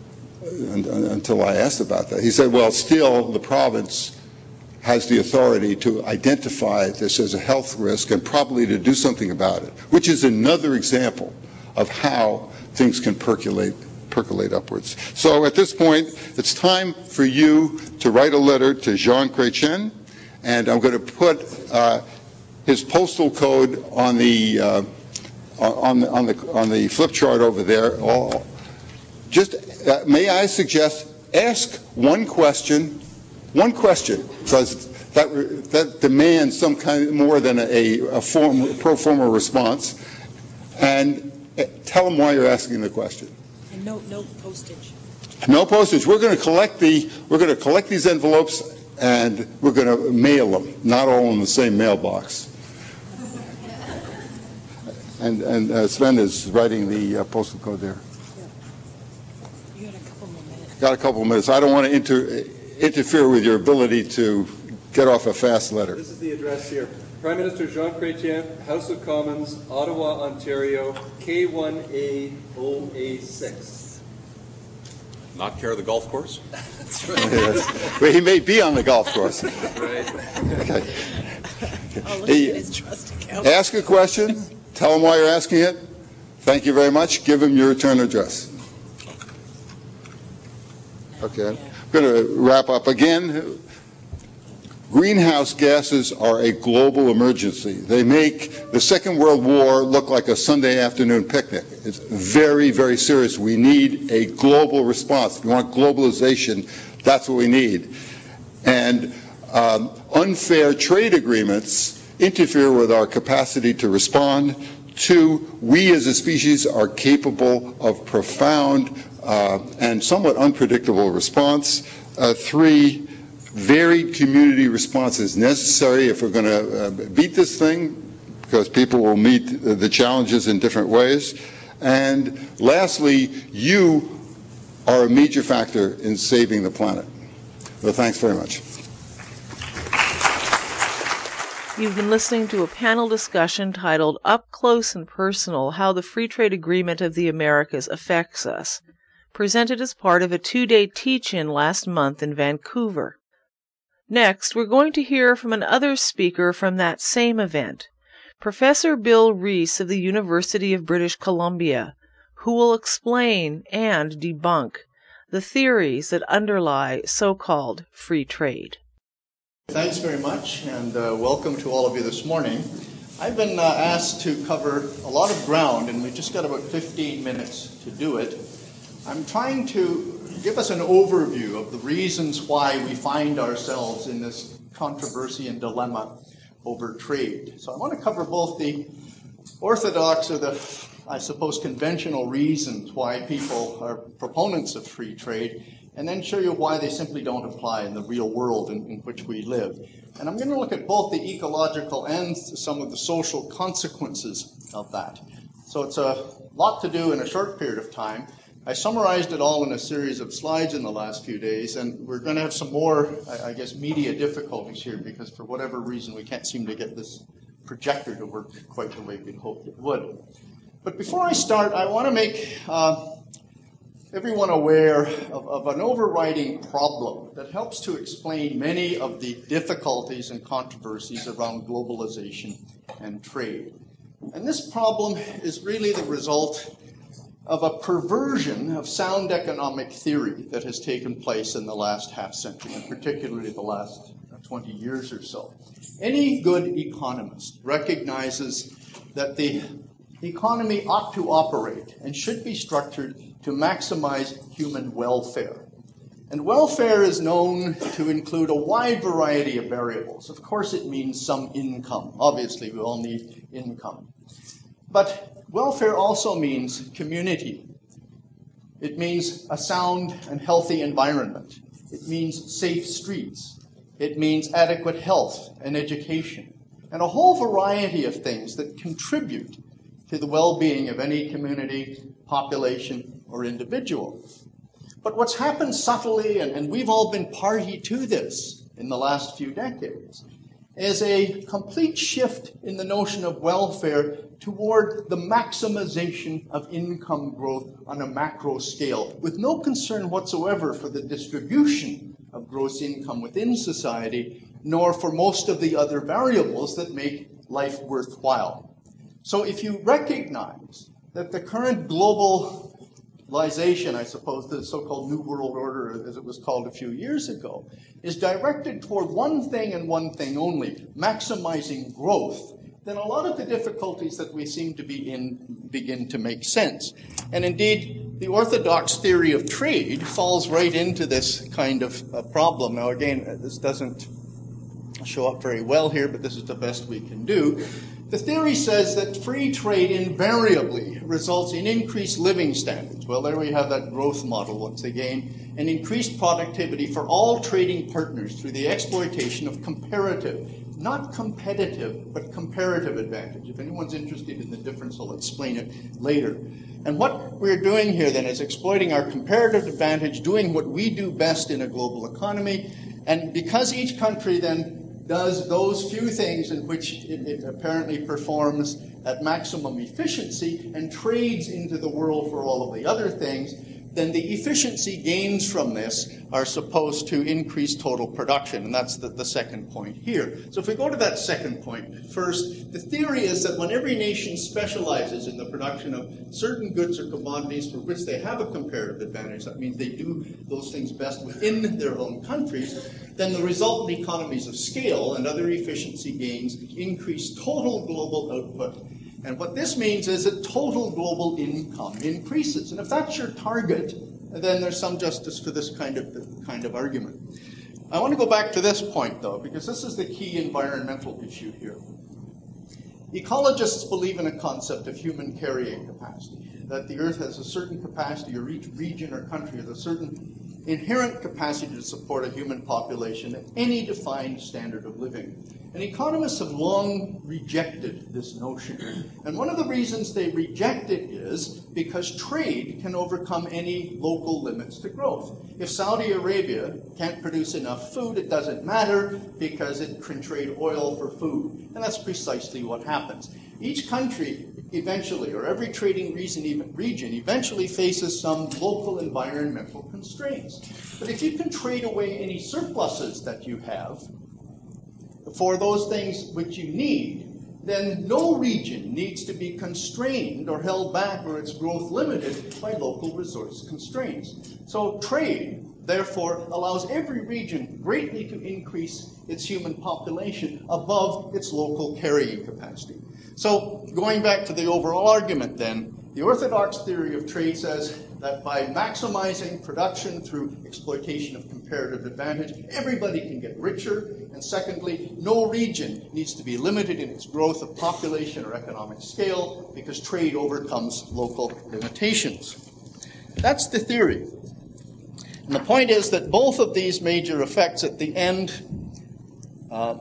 until I asked about that. He said, well, still the province has the authority to identify this as a health risk and probably to do something about it, which is another example of how things can percolate percolate upwards. So at this point, it's time for you to write a letter to Jean Chrétien, and I'm going to put uh, his postal code on the uh, on the on the on the flip chart over there. All, just uh, may I suggest ask one question, one question, because that that demands some kind of more than a, a form pro forma response, and tell them why you're asking the question. And no, no postage. No postage. We're going to collect the. We're going to collect these envelopes, and we're going to mail them, not all in the same mailbox. And and uh, Sven is writing the uh, postal code there. You got a couple more minutes. Got a couple of minutes. I don't want to inter- interfere with your ability to get off a fast letter. This is the address here. Prime Minister Jean Chrétien, House of Commons, Ottawa, Ontario, K one A zero A six. Not care of the golf course? That's right. Yes. Well, he may be on the golf course. Right. Okay. Oh, look Hey, at his trust account. ask a question. Tell him why you're asking it. Thank you very much. Give him your return address. Okay. I'm going to wrap up again. Greenhouse gases are a global emergency. They make the Second World War look like a Sunday afternoon picnic. It's very, very serious. We need a global response. If we want globalization, that's what we need. And um, unfair trade agreements interfere with our capacity to respond. Two, we as a species are capable of profound uh, and somewhat unpredictable response. Uh, three, varied community response is necessary if we're going to uh, beat this thing, because people will meet the challenges in different ways. And lastly, you are a major factor in saving the planet. Well, thanks very much. You've been listening to a panel discussion titled Up Close and Personal, How the Free Trade Agreement of the Americas Affects Us, presented as part of a two-day teach-in last month in Vancouver. Next, we're going to hear from another speaker from that same event, Professor Bill Rees of the University of British Columbia, who will explain and debunk the theories that underlie so-called free trade. Thanks very much, and uh, welcome to all of you this morning. I've been uh, asked to cover a lot of ground, and we've just got about fifteen minutes to do it. I'm trying to give us an overview of the reasons why we find ourselves in this controversy and dilemma over trade. So I want to cover both the orthodox or the I suppose, conventional reasons why people are proponents of free trade, and then show you why they simply don't apply in the real world in, in which we live. And I'm going to look at both the ecological and some of the social consequences of that. So it's a lot to do in a short period of time. I summarized it all in a series of slides in the last few days, and we're going to have some more, I guess, media difficulties here, because for whatever reason we can't seem to get this projector to work quite the way we'd hoped it would. But before I start, I want to make uh, everyone aware of, of an overriding problem that helps to explain many of the difficulties and controversies around globalization and trade. And this problem is really the result of a perversion of sound economic theory that has taken place in the last half century, and particularly the last twenty years or so. Any good economist recognizes that the economy ought to operate and should be structured to maximize human welfare. And welfare is known to include a wide variety of variables. Of course, it means some income. Obviously, we all need income. But welfare also means community. It means a sound and healthy environment. It means safe streets. It means adequate health and education, and a whole variety of things that contribute to the well-being of any community, population, or individual. But what's happened subtly, and, and we've all been party to this in the last few decades, is a complete shift in the notion of welfare toward the maximization of income growth on a macro scale, with no concern whatsoever for the distribution of gross income within society, nor for most of the other variables that make life worthwhile. So if you recognize that the current globalization, I suppose, the so-called New World Order, as it was called a few years ago, is directed toward one thing and one thing only, maximizing growth, then a lot of the difficulties that we seem to be in begin to make sense. And indeed, the orthodox theory of trade falls right into this kind of uh, problem. Now, again, this doesn't show up very well here, but this is the best we can do. The theory says that free trade invariably results in increased living standards. Well, there we have that growth model once again, and increased productivity for all trading partners through the exploitation of comparative, not competitive, but comparative advantage. If anyone's interested in the difference, I'll explain it later. And what we're doing here then is exploiting our comparative advantage, doing what we do best in a global economy. And because each country then does those few things in which it, it apparently performs at maximum efficiency and trades into the world for all of the other things, then the efficiency gains from this are supposed to increase total production. And that's the, the second point here. So if we go to that second point first, the theory is that when every nation specializes in the production of certain goods or commodities for which they have a comparative advantage, that means they do those things best within their own countries, then the resultant economies of scale and other efficiency gains increase total global output. And what this means is that total global income increases. And if that's your target, then there's some justice for this kind of, kind of argument. I want to go back to this point, though, because this is the key environmental issue here. Ecologists believe in a concept of human carrying capacity, that the Earth has a certain capacity, or each region or country has a certain inherent capacity to support a human population at any defined standard of living. And economists have long rejected this notion. And one of the reasons they reject it is because trade can overcome any local limits to growth. If Saudi Arabia can't produce enough food, it doesn't matter because it can trade oil for food. And that's precisely what happens. Each country eventually, or every trading region, region eventually faces some local environmental constraints. But if you can trade away any surpluses that you have for those things which you need, then no region needs to be constrained or held back or its growth limited by local resource constraints. So trade, therefore, allows every region greatly to increase its human population above its local carrying capacity. So going back to the overall argument then, The orthodox theory of trade says that by maximizing production through exploitation of comparative advantage, everybody can get richer. And secondly, no region needs to be limited in its growth of population or economic scale because trade overcomes local limitations. That's the theory. And the point is that both of these major effects at the end uh,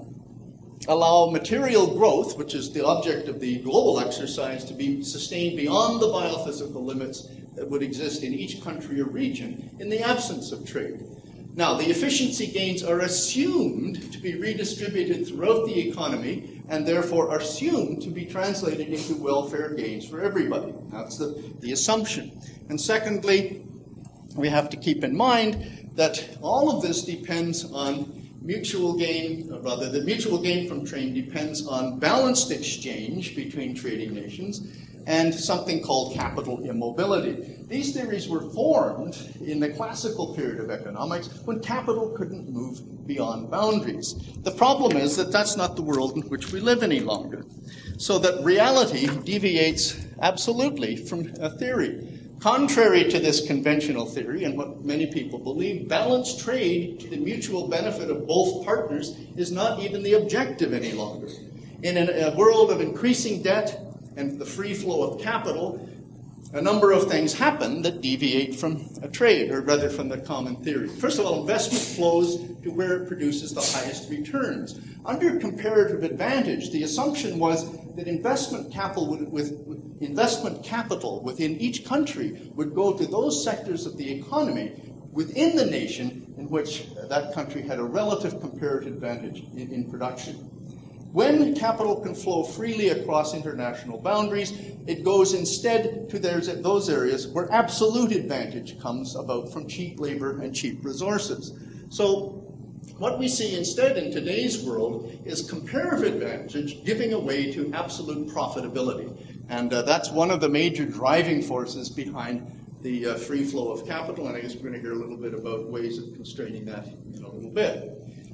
allow material growth, which is the object of the global exercise, to be sustained beyond the biophysical limits that would exist in each country or region in the absence of trade. Now, the efficiency gains are assumed to be redistributed throughout the economy and therefore are assumed to be translated into welfare gains for everybody. That's the, the assumption. And secondly, we have to keep in mind that all of this depends on mutual gain, or rather the mutual gain from trade depends on balanced exchange between trading nations and something called capital immobility. These theories were formed in the classical period of economics when capital couldn't move beyond boundaries. The problem is that that's not the world in which we live any longer. So that reality deviates absolutely from a theory. Contrary to this conventional theory and what many people believe, balanced trade to the mutual benefit of both partners is not even the objective any longer. In a world of increasing debt and the free flow of capital, a number of things happen that deviate from a trade, or rather from the common theory. First of all, investment flows to where it produces the highest returns. Under comparative advantage, the assumption was that investment capital would, with, with investment capital within each country would go to those sectors of the economy within the nation in which that country had a relative comparative advantage in, in production. When capital can flow freely across international boundaries, it goes instead to those areas where absolute advantage comes about from cheap labor and cheap resources. So what we see instead in today's world is comparative advantage giving away to absolute profitability. And uh, that's one of the major driving forces behind the uh, free flow of capital. And I guess we're going to hear a little bit about ways of constraining that in a little bit.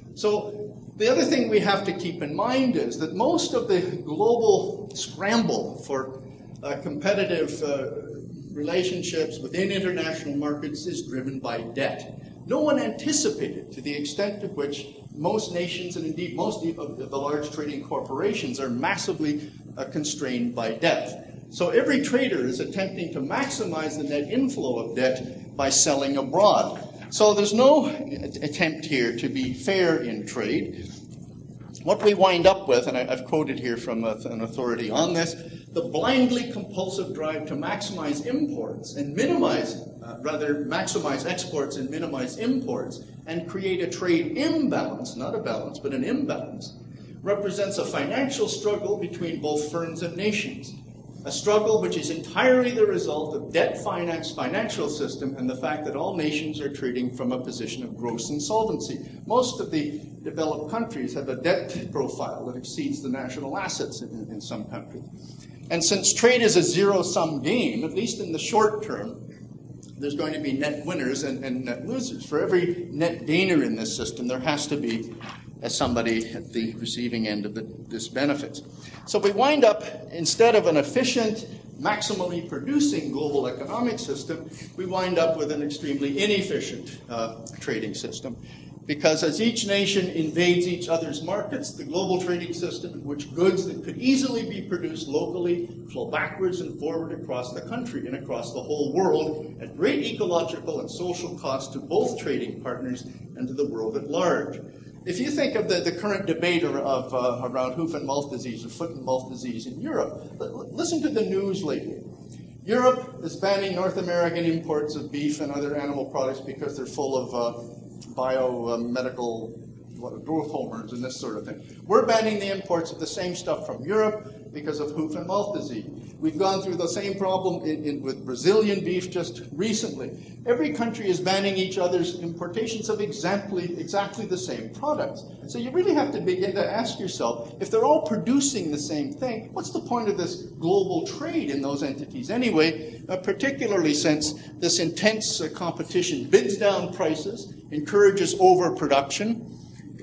So the other thing we have to keep in mind is that most of the global scramble for uh, competitive uh, relationships within international markets is driven by debt. No one anticipated to the extent to which most nations, and indeed most of the large trading corporations, are massively uh, constrained by debt. So every trader is attempting to maximize the net inflow of debt by selling abroad. So there's no attempt here to be fair in trade. What we wind up with, and I've quoted here from an authority on this, the blindly compulsive drive to maximize imports and minimize, uh, rather maximize exports and minimize imports and create a trade imbalance, not a balance, but an imbalance, represents a financial struggle between both firms and nations. A struggle which is entirely the result of debt-financed financial system and the fact that all nations are trading from a position of gross insolvency. Most of the developed countries have a debt profile that exceeds the national assets in, in some countries. And since trade is a zero-sum game, at least in the short term, there's going to be net winners and, and net losers. For every net gainer in this system, there has to be as somebody at the receiving end of the, this benefit. So we wind up, instead of an efficient, maximally producing global economic system, we wind up with an extremely inefficient uh, trading system. Because as each nation invades each other's markets, the global trading system in which goods that could easily be produced locally flow backwards and forward across the country and across the whole world at great ecological and social cost to both trading partners and to the world at large. If you think of the, the current debate of, uh, around hoof and mouth disease or foot and mouth disease in Europe, listen to the news lately. Europe is banning North American imports of beef and other animal products because they're full of uh, biomedical what, growth hormones and this sort of thing. We're banning the imports of the same stuff from Europe because of hoof and mouth disease. We've gone through the same problem in, in, with Brazilian beef just recently. Every country is banning each other's importations of exactly, exactly the same products. So you really have to begin to ask yourself, if they're all producing the same thing, what's the point of this global trade in those entities anyway, uh, particularly since this intense uh, competition bids down prices, encourages overproduction,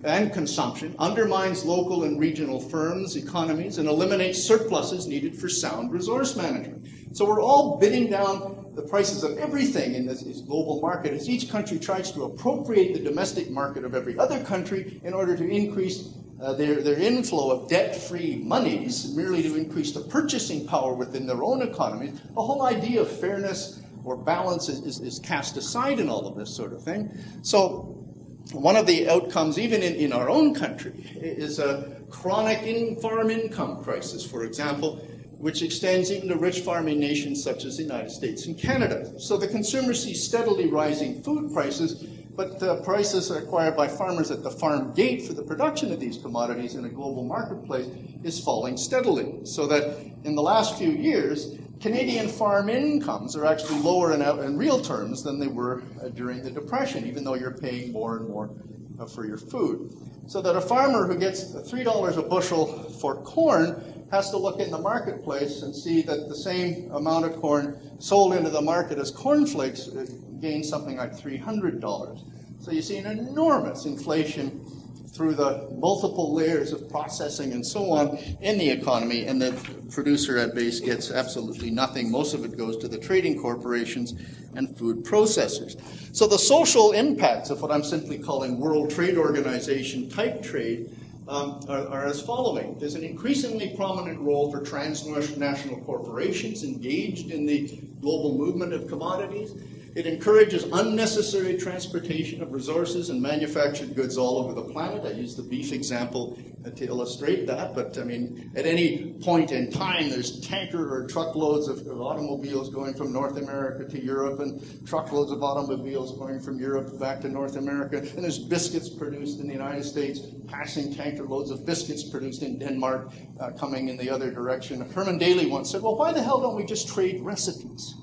and consumption, undermines local and regional firms, economies, and eliminates surpluses needed for sound resource management. So we're all bidding down the prices of everything in this, this global market as each country tries to appropriate the domestic market of every other country in order to increase uh, their, their inflow of debt-free monies, merely to increase the purchasing power within their own economies. The whole idea of fairness or balance is, is, is cast aside in all of this sort of thing. So one of the outcomes, even in, in our own country, is a chronic in farm income crisis, for example, which extends even to rich farming nations such as the United States and Canada. So the consumer sees steadily rising food prices, but the prices acquired by farmers at the farm gate for the production of these commodities in a global marketplace is falling steadily. So that in the last few years, Canadian farm incomes are actually lower in, in real terms than they were uh, during the Depression, even though you're paying more and more uh, for your food. So that a farmer who gets three dollars a bushel for corn has to look in the marketplace and see that the same amount of corn sold into the market as cornflakes uh, gains something like three hundred dollars. So you see an enormous inflation through the multiple layers of processing and so on in the economy, and the producer at base gets absolutely nothing. Most of it goes to the trading corporations and food processors. So the social impacts of what I'm simply calling World Trade Organization type trade um, are, are as following. There's an increasingly prominent role for transnational corporations engaged in the global movement of commodities. It encourages unnecessary transportation of resources and manufactured goods all over the planet. I used the beef example to illustrate that, but I mean, at any point in time, there's tanker or truckloads of, of automobiles going from North America to Europe, and truckloads of automobiles going from Europe back to North America, and there's biscuits produced in the United States, passing tanker loads of biscuits produced in Denmark, uh, coming in the other direction. Herman Daly once said, well, why the hell don't we just trade recipes?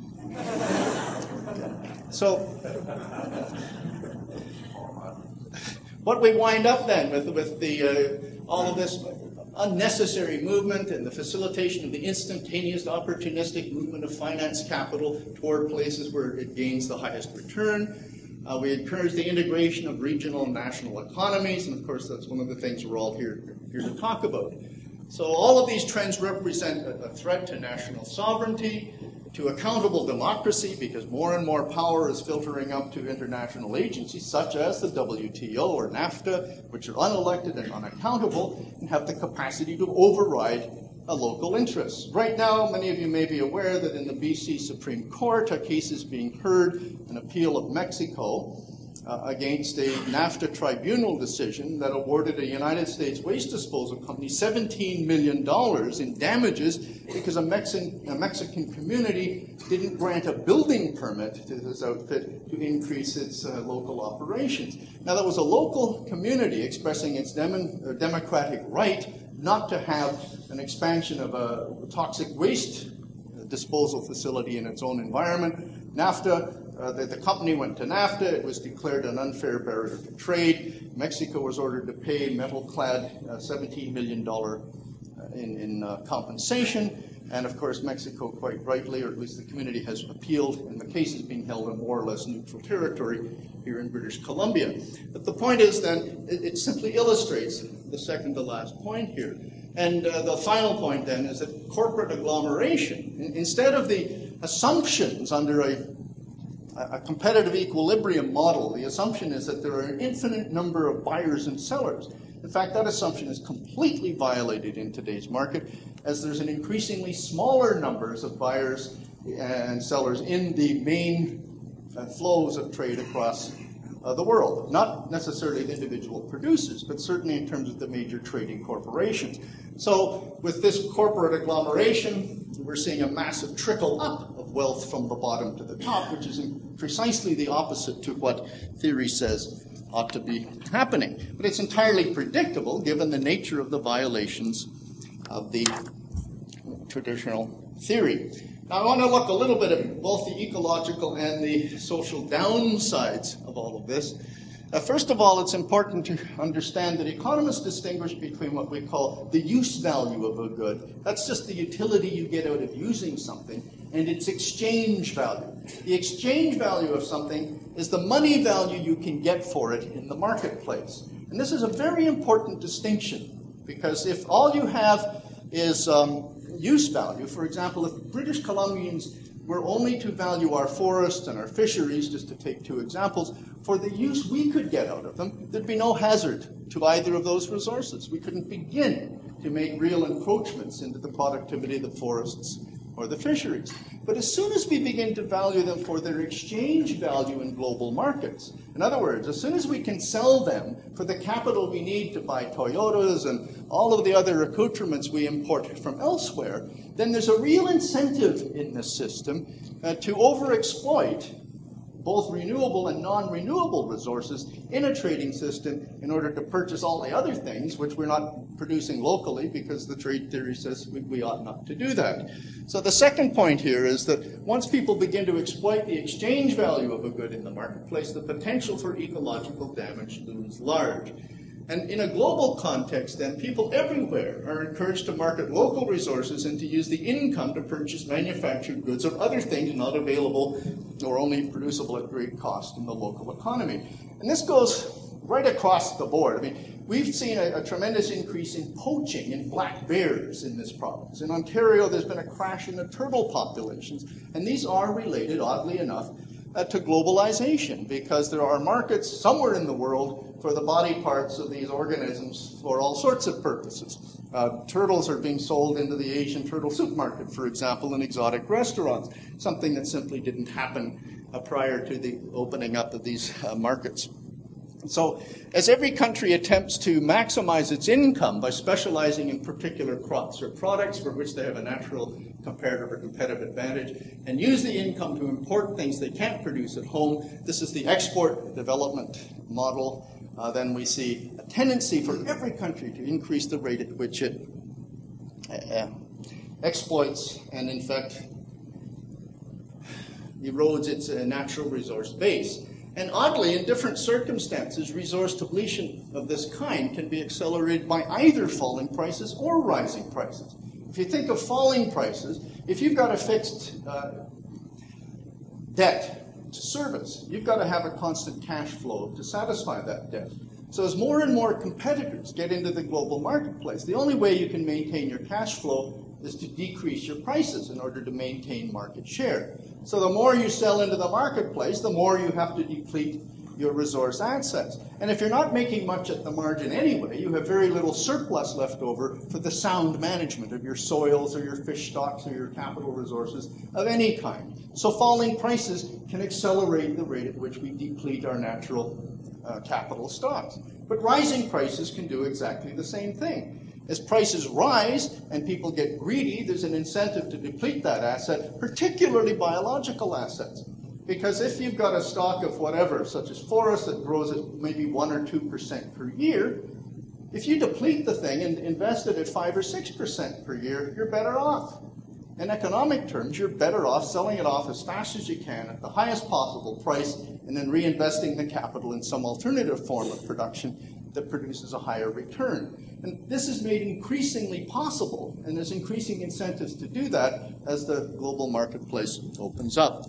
So, what we wind up then with, with the, uh, all of this unnecessary movement and the facilitation of the instantaneous, opportunistic movement of finance capital toward places where it gains the highest return. Uh, we encourage the integration of regional and national economies, and of course that's one of the things we're all here, here to talk about. So all of these trends represent a, a threat to national sovereignty, to accountable democracy, because more and more power is filtering up to international agencies such as the W T O or NAFTA, which are unelected and unaccountable and have the capacity to override a local interests. Right now, many of you may be aware that in the B C Supreme Court, a case is being heard, an appeal of Mexico, Uh, against a NAFTA tribunal decision that awarded a United States waste disposal company seventeen million dollars in damages because a Mexican, a Mexican community didn't grant a building permit to this outfit to increase its uh, local operations. Now, that was a local community expressing its dem- uh, democratic right not to have an expansion of a toxic waste disposal facility in its own environment. NAFTA, Uh, the, the company went to NAFTA. It was declared an unfair barrier to trade. Mexico was ordered to pay metal-clad uh, seventeen million dollars uh, in, in uh, compensation. And of course, Mexico, quite rightly, or at least the community has appealed, and the case is being held in more or less neutral territory here in British Columbia. But the point is then, it, it simply illustrates the second to last point here. And uh, the final point then is that corporate agglomeration, instead of the assumptions under a a competitive equilibrium model, the assumption is that there are an infinite number of buyers and sellers. In fact, that assumption is completely violated in today's market, as there's an increasingly smaller numbers of buyers and sellers in the main uh, flows of trade across uh, the world. Not necessarily the individual producers, but certainly in terms of the major trading corporations. So with this corporate agglomeration, we're seeing a massive trickle up of wealth from the bottom to the top, which is precisely the opposite to what theory says ought to be happening. But it's entirely predictable given the nature of the violations of the traditional theory. Now I want to look a little bit at both the ecological and the social downsides of all of this. Uh, first of all, it's important to understand that economists distinguish between what we call the use value of a good. That's just the utility you get out of using something, and its exchange value. The exchange value of something is the money value you can get for it in the marketplace. And this is a very important distinction, because if all you have is um, use value, for example, if British Columbians were only to value our forests and our fisheries, just to take two examples, for the use we could get out of them, there'd be no hazard to either of those resources. We couldn't begin to make real encroachments into the productivity of the forests or the fisheries. But as soon as we begin to value them for their exchange value in global markets, in other words, as soon as we can sell them for the capital we need to buy Toyotas and all of the other accoutrements we import from elsewhere, then there's a real incentive in this system uh, to overexploit both renewable and non-renewable resources in a trading system in order to purchase all the other things which we're not producing locally, because the trade theory says we, we ought not to do that. So the second point here is that once people begin to exploit the exchange value of a good in the marketplace, the potential for ecological damage looms large. And in a global context, then, people everywhere are encouraged to market local resources and to use the income to purchase manufactured goods or other things not available or only producible at great cost in the local economy. And this goes right across the board. I mean, we've seen a, a tremendous increase in poaching in black bears in this province. In Ontario, there's been a crash in the turtle populations, and these are related, oddly enough, uh, to globalization, because there are markets somewhere in the world for the body parts of these organisms for all sorts of purposes. Uh, turtles are being sold into the Asian turtle soup market, for example, in exotic restaurants, something that simply didn't happen uh, prior to the opening up of these uh, markets. So as every country attempts to maximize its income by specializing in particular crops or products for which they have a natural comparative or competitive advantage, and use the income to import things they can't produce at home, this is the export development model. Uh, then we see a tendency for every country to increase the rate at which it uh, exploits and, in fact, erodes its uh, natural resource base. And oddly, in different circumstances, resource depletion of this kind can be accelerated by either falling prices or rising prices. If you think of falling prices, if you've got a fixed uh, debt to service, you've got to have a constant cash flow to satisfy that debt. So as more and more competitors get into the global marketplace, the only way you can maintain your cash flow is to decrease your prices in order to maintain market share. So the more you sell into the marketplace, the more you have to deplete your resource assets. And if you're not making much at the margin anyway, you have very little surplus left over for the sound management of your soils or your fish stocks or your capital resources of any kind. So falling prices can accelerate the rate at which we deplete our natural uh, capital stocks. But rising prices can do exactly the same thing. As prices rise and people get greedy, there's an incentive to deplete that asset, particularly biological assets. Because if you've got a stock of whatever, such as forest, that grows at maybe one or two percent per year, if you deplete the thing and invest it at five or six percent per year, you're better off. In economic terms, you're better off selling it off as fast as you can at the highest possible price and then reinvesting the capital in some alternative form of production that produces a higher return. And this is made increasingly possible, and there's increasing incentives to do that as the global marketplace opens up.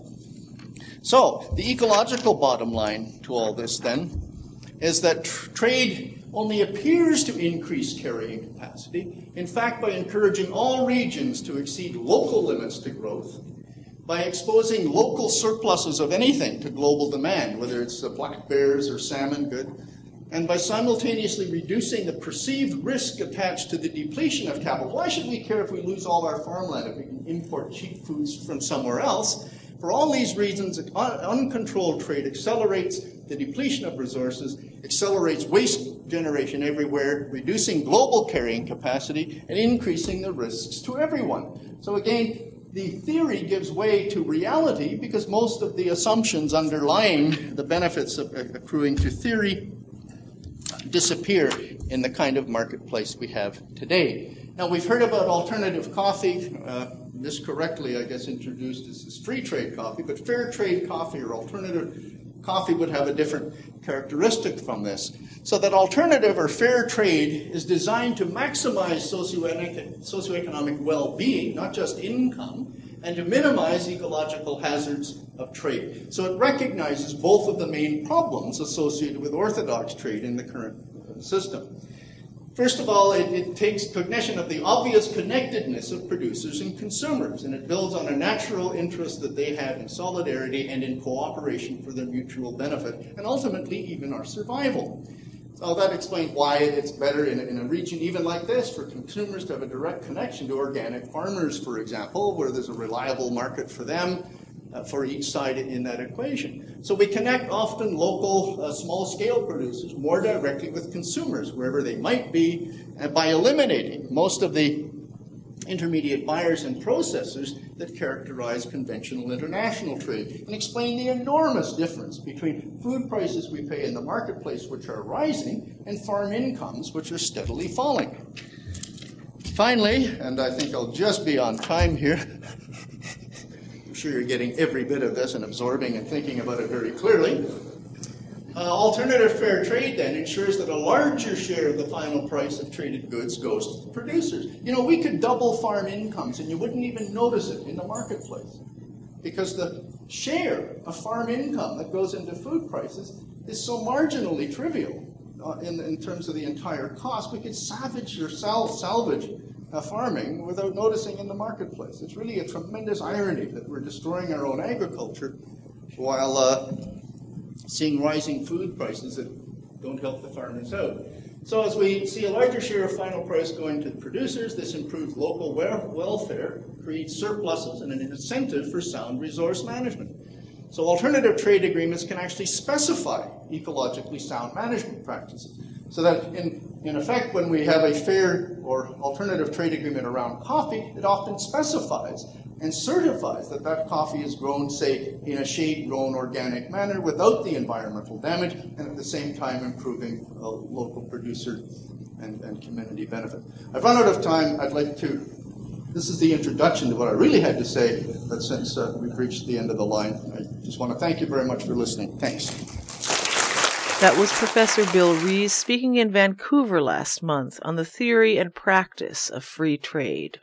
So the ecological bottom line to all this, then, is that tr- trade only appears to increase carrying capacity. In fact, by encouraging all regions to exceed local limits to growth, by exposing local surpluses of anything to global demand, whether it's the black bears or salmon good, and by simultaneously reducing the perceived risk attached to the depletion of capital. Why should we care if we lose all our farmland if we can import cheap foods from somewhere else? For all these reasons, uncontrolled trade accelerates the depletion of resources, accelerates waste generation everywhere, reducing global carrying capacity, and increasing the risks to everyone. So again, the theory gives way to reality because most of the assumptions underlying the benefits of accruing to theory disappear in the kind of marketplace we have today. Now, we've heard about alternative coffee. Uh, this correctly, I guess, introduced as, as free trade coffee, but fair trade coffee or alternative coffee would have a different characteristic from this. So that alternative or fair trade is designed to maximize socioeconomic, socioeconomic well-being, not just income, and to minimize ecological hazards of trade. So it recognizes both of the main problems associated with orthodox trade in the current system. First of all, it, it takes cognition of the obvious connectedness of producers and consumers, and it builds on a natural interest that they have in solidarity and in cooperation for their mutual benefit, and ultimately even our survival. So that explains why it's better in a, in a region even like this for consumers to have a direct connection to organic farmers, for example, where there's a reliable market for them, uh, for each side in that equation. So we connect often local uh, small-scale producers more directly with consumers, wherever they might be, and by eliminating most of the intermediate buyers and processors that characterize conventional international trade, and explain the enormous difference between food prices we pay in the marketplace, which are rising, and farm incomes, which are steadily falling. Finally, and I think I'll just be on time here, I'm sure you're getting every bit of this and absorbing and thinking about it very clearly. Uh, alternative fair trade then ensures that a larger share of the final price of traded goods goes to the producers. You know, we could double farm incomes and you wouldn't even notice it in the marketplace, because the share of farm income that goes into food prices is so marginally trivial uh, in, in terms of the entire cost. We could savage or sal salvage uh, farming without noticing in the marketplace. It's really a tremendous irony that we're destroying our own agriculture while uh, seeing rising food prices that don't help the farmers out. So as we see a larger share of final price going to producers, this improves local welfare, creates surpluses, and an incentive for sound resource management. So alternative trade agreements can actually specify ecologically sound management practices. So that in, in effect, when we have a fair or alternative trade agreement around coffee, it often specifies and certifies that that coffee is grown, say, in a shade-grown organic manner without the environmental damage, and at the same time improving uh, local producer and, and community benefit. I've run out of time. I'd like to, this is the introduction to what I really had to say, but since uh, we've reached the end of the line, I just want to thank you very much for listening. Thanks. That was Professor Bill Rees speaking in Vancouver last month on the theory and practice of free trade.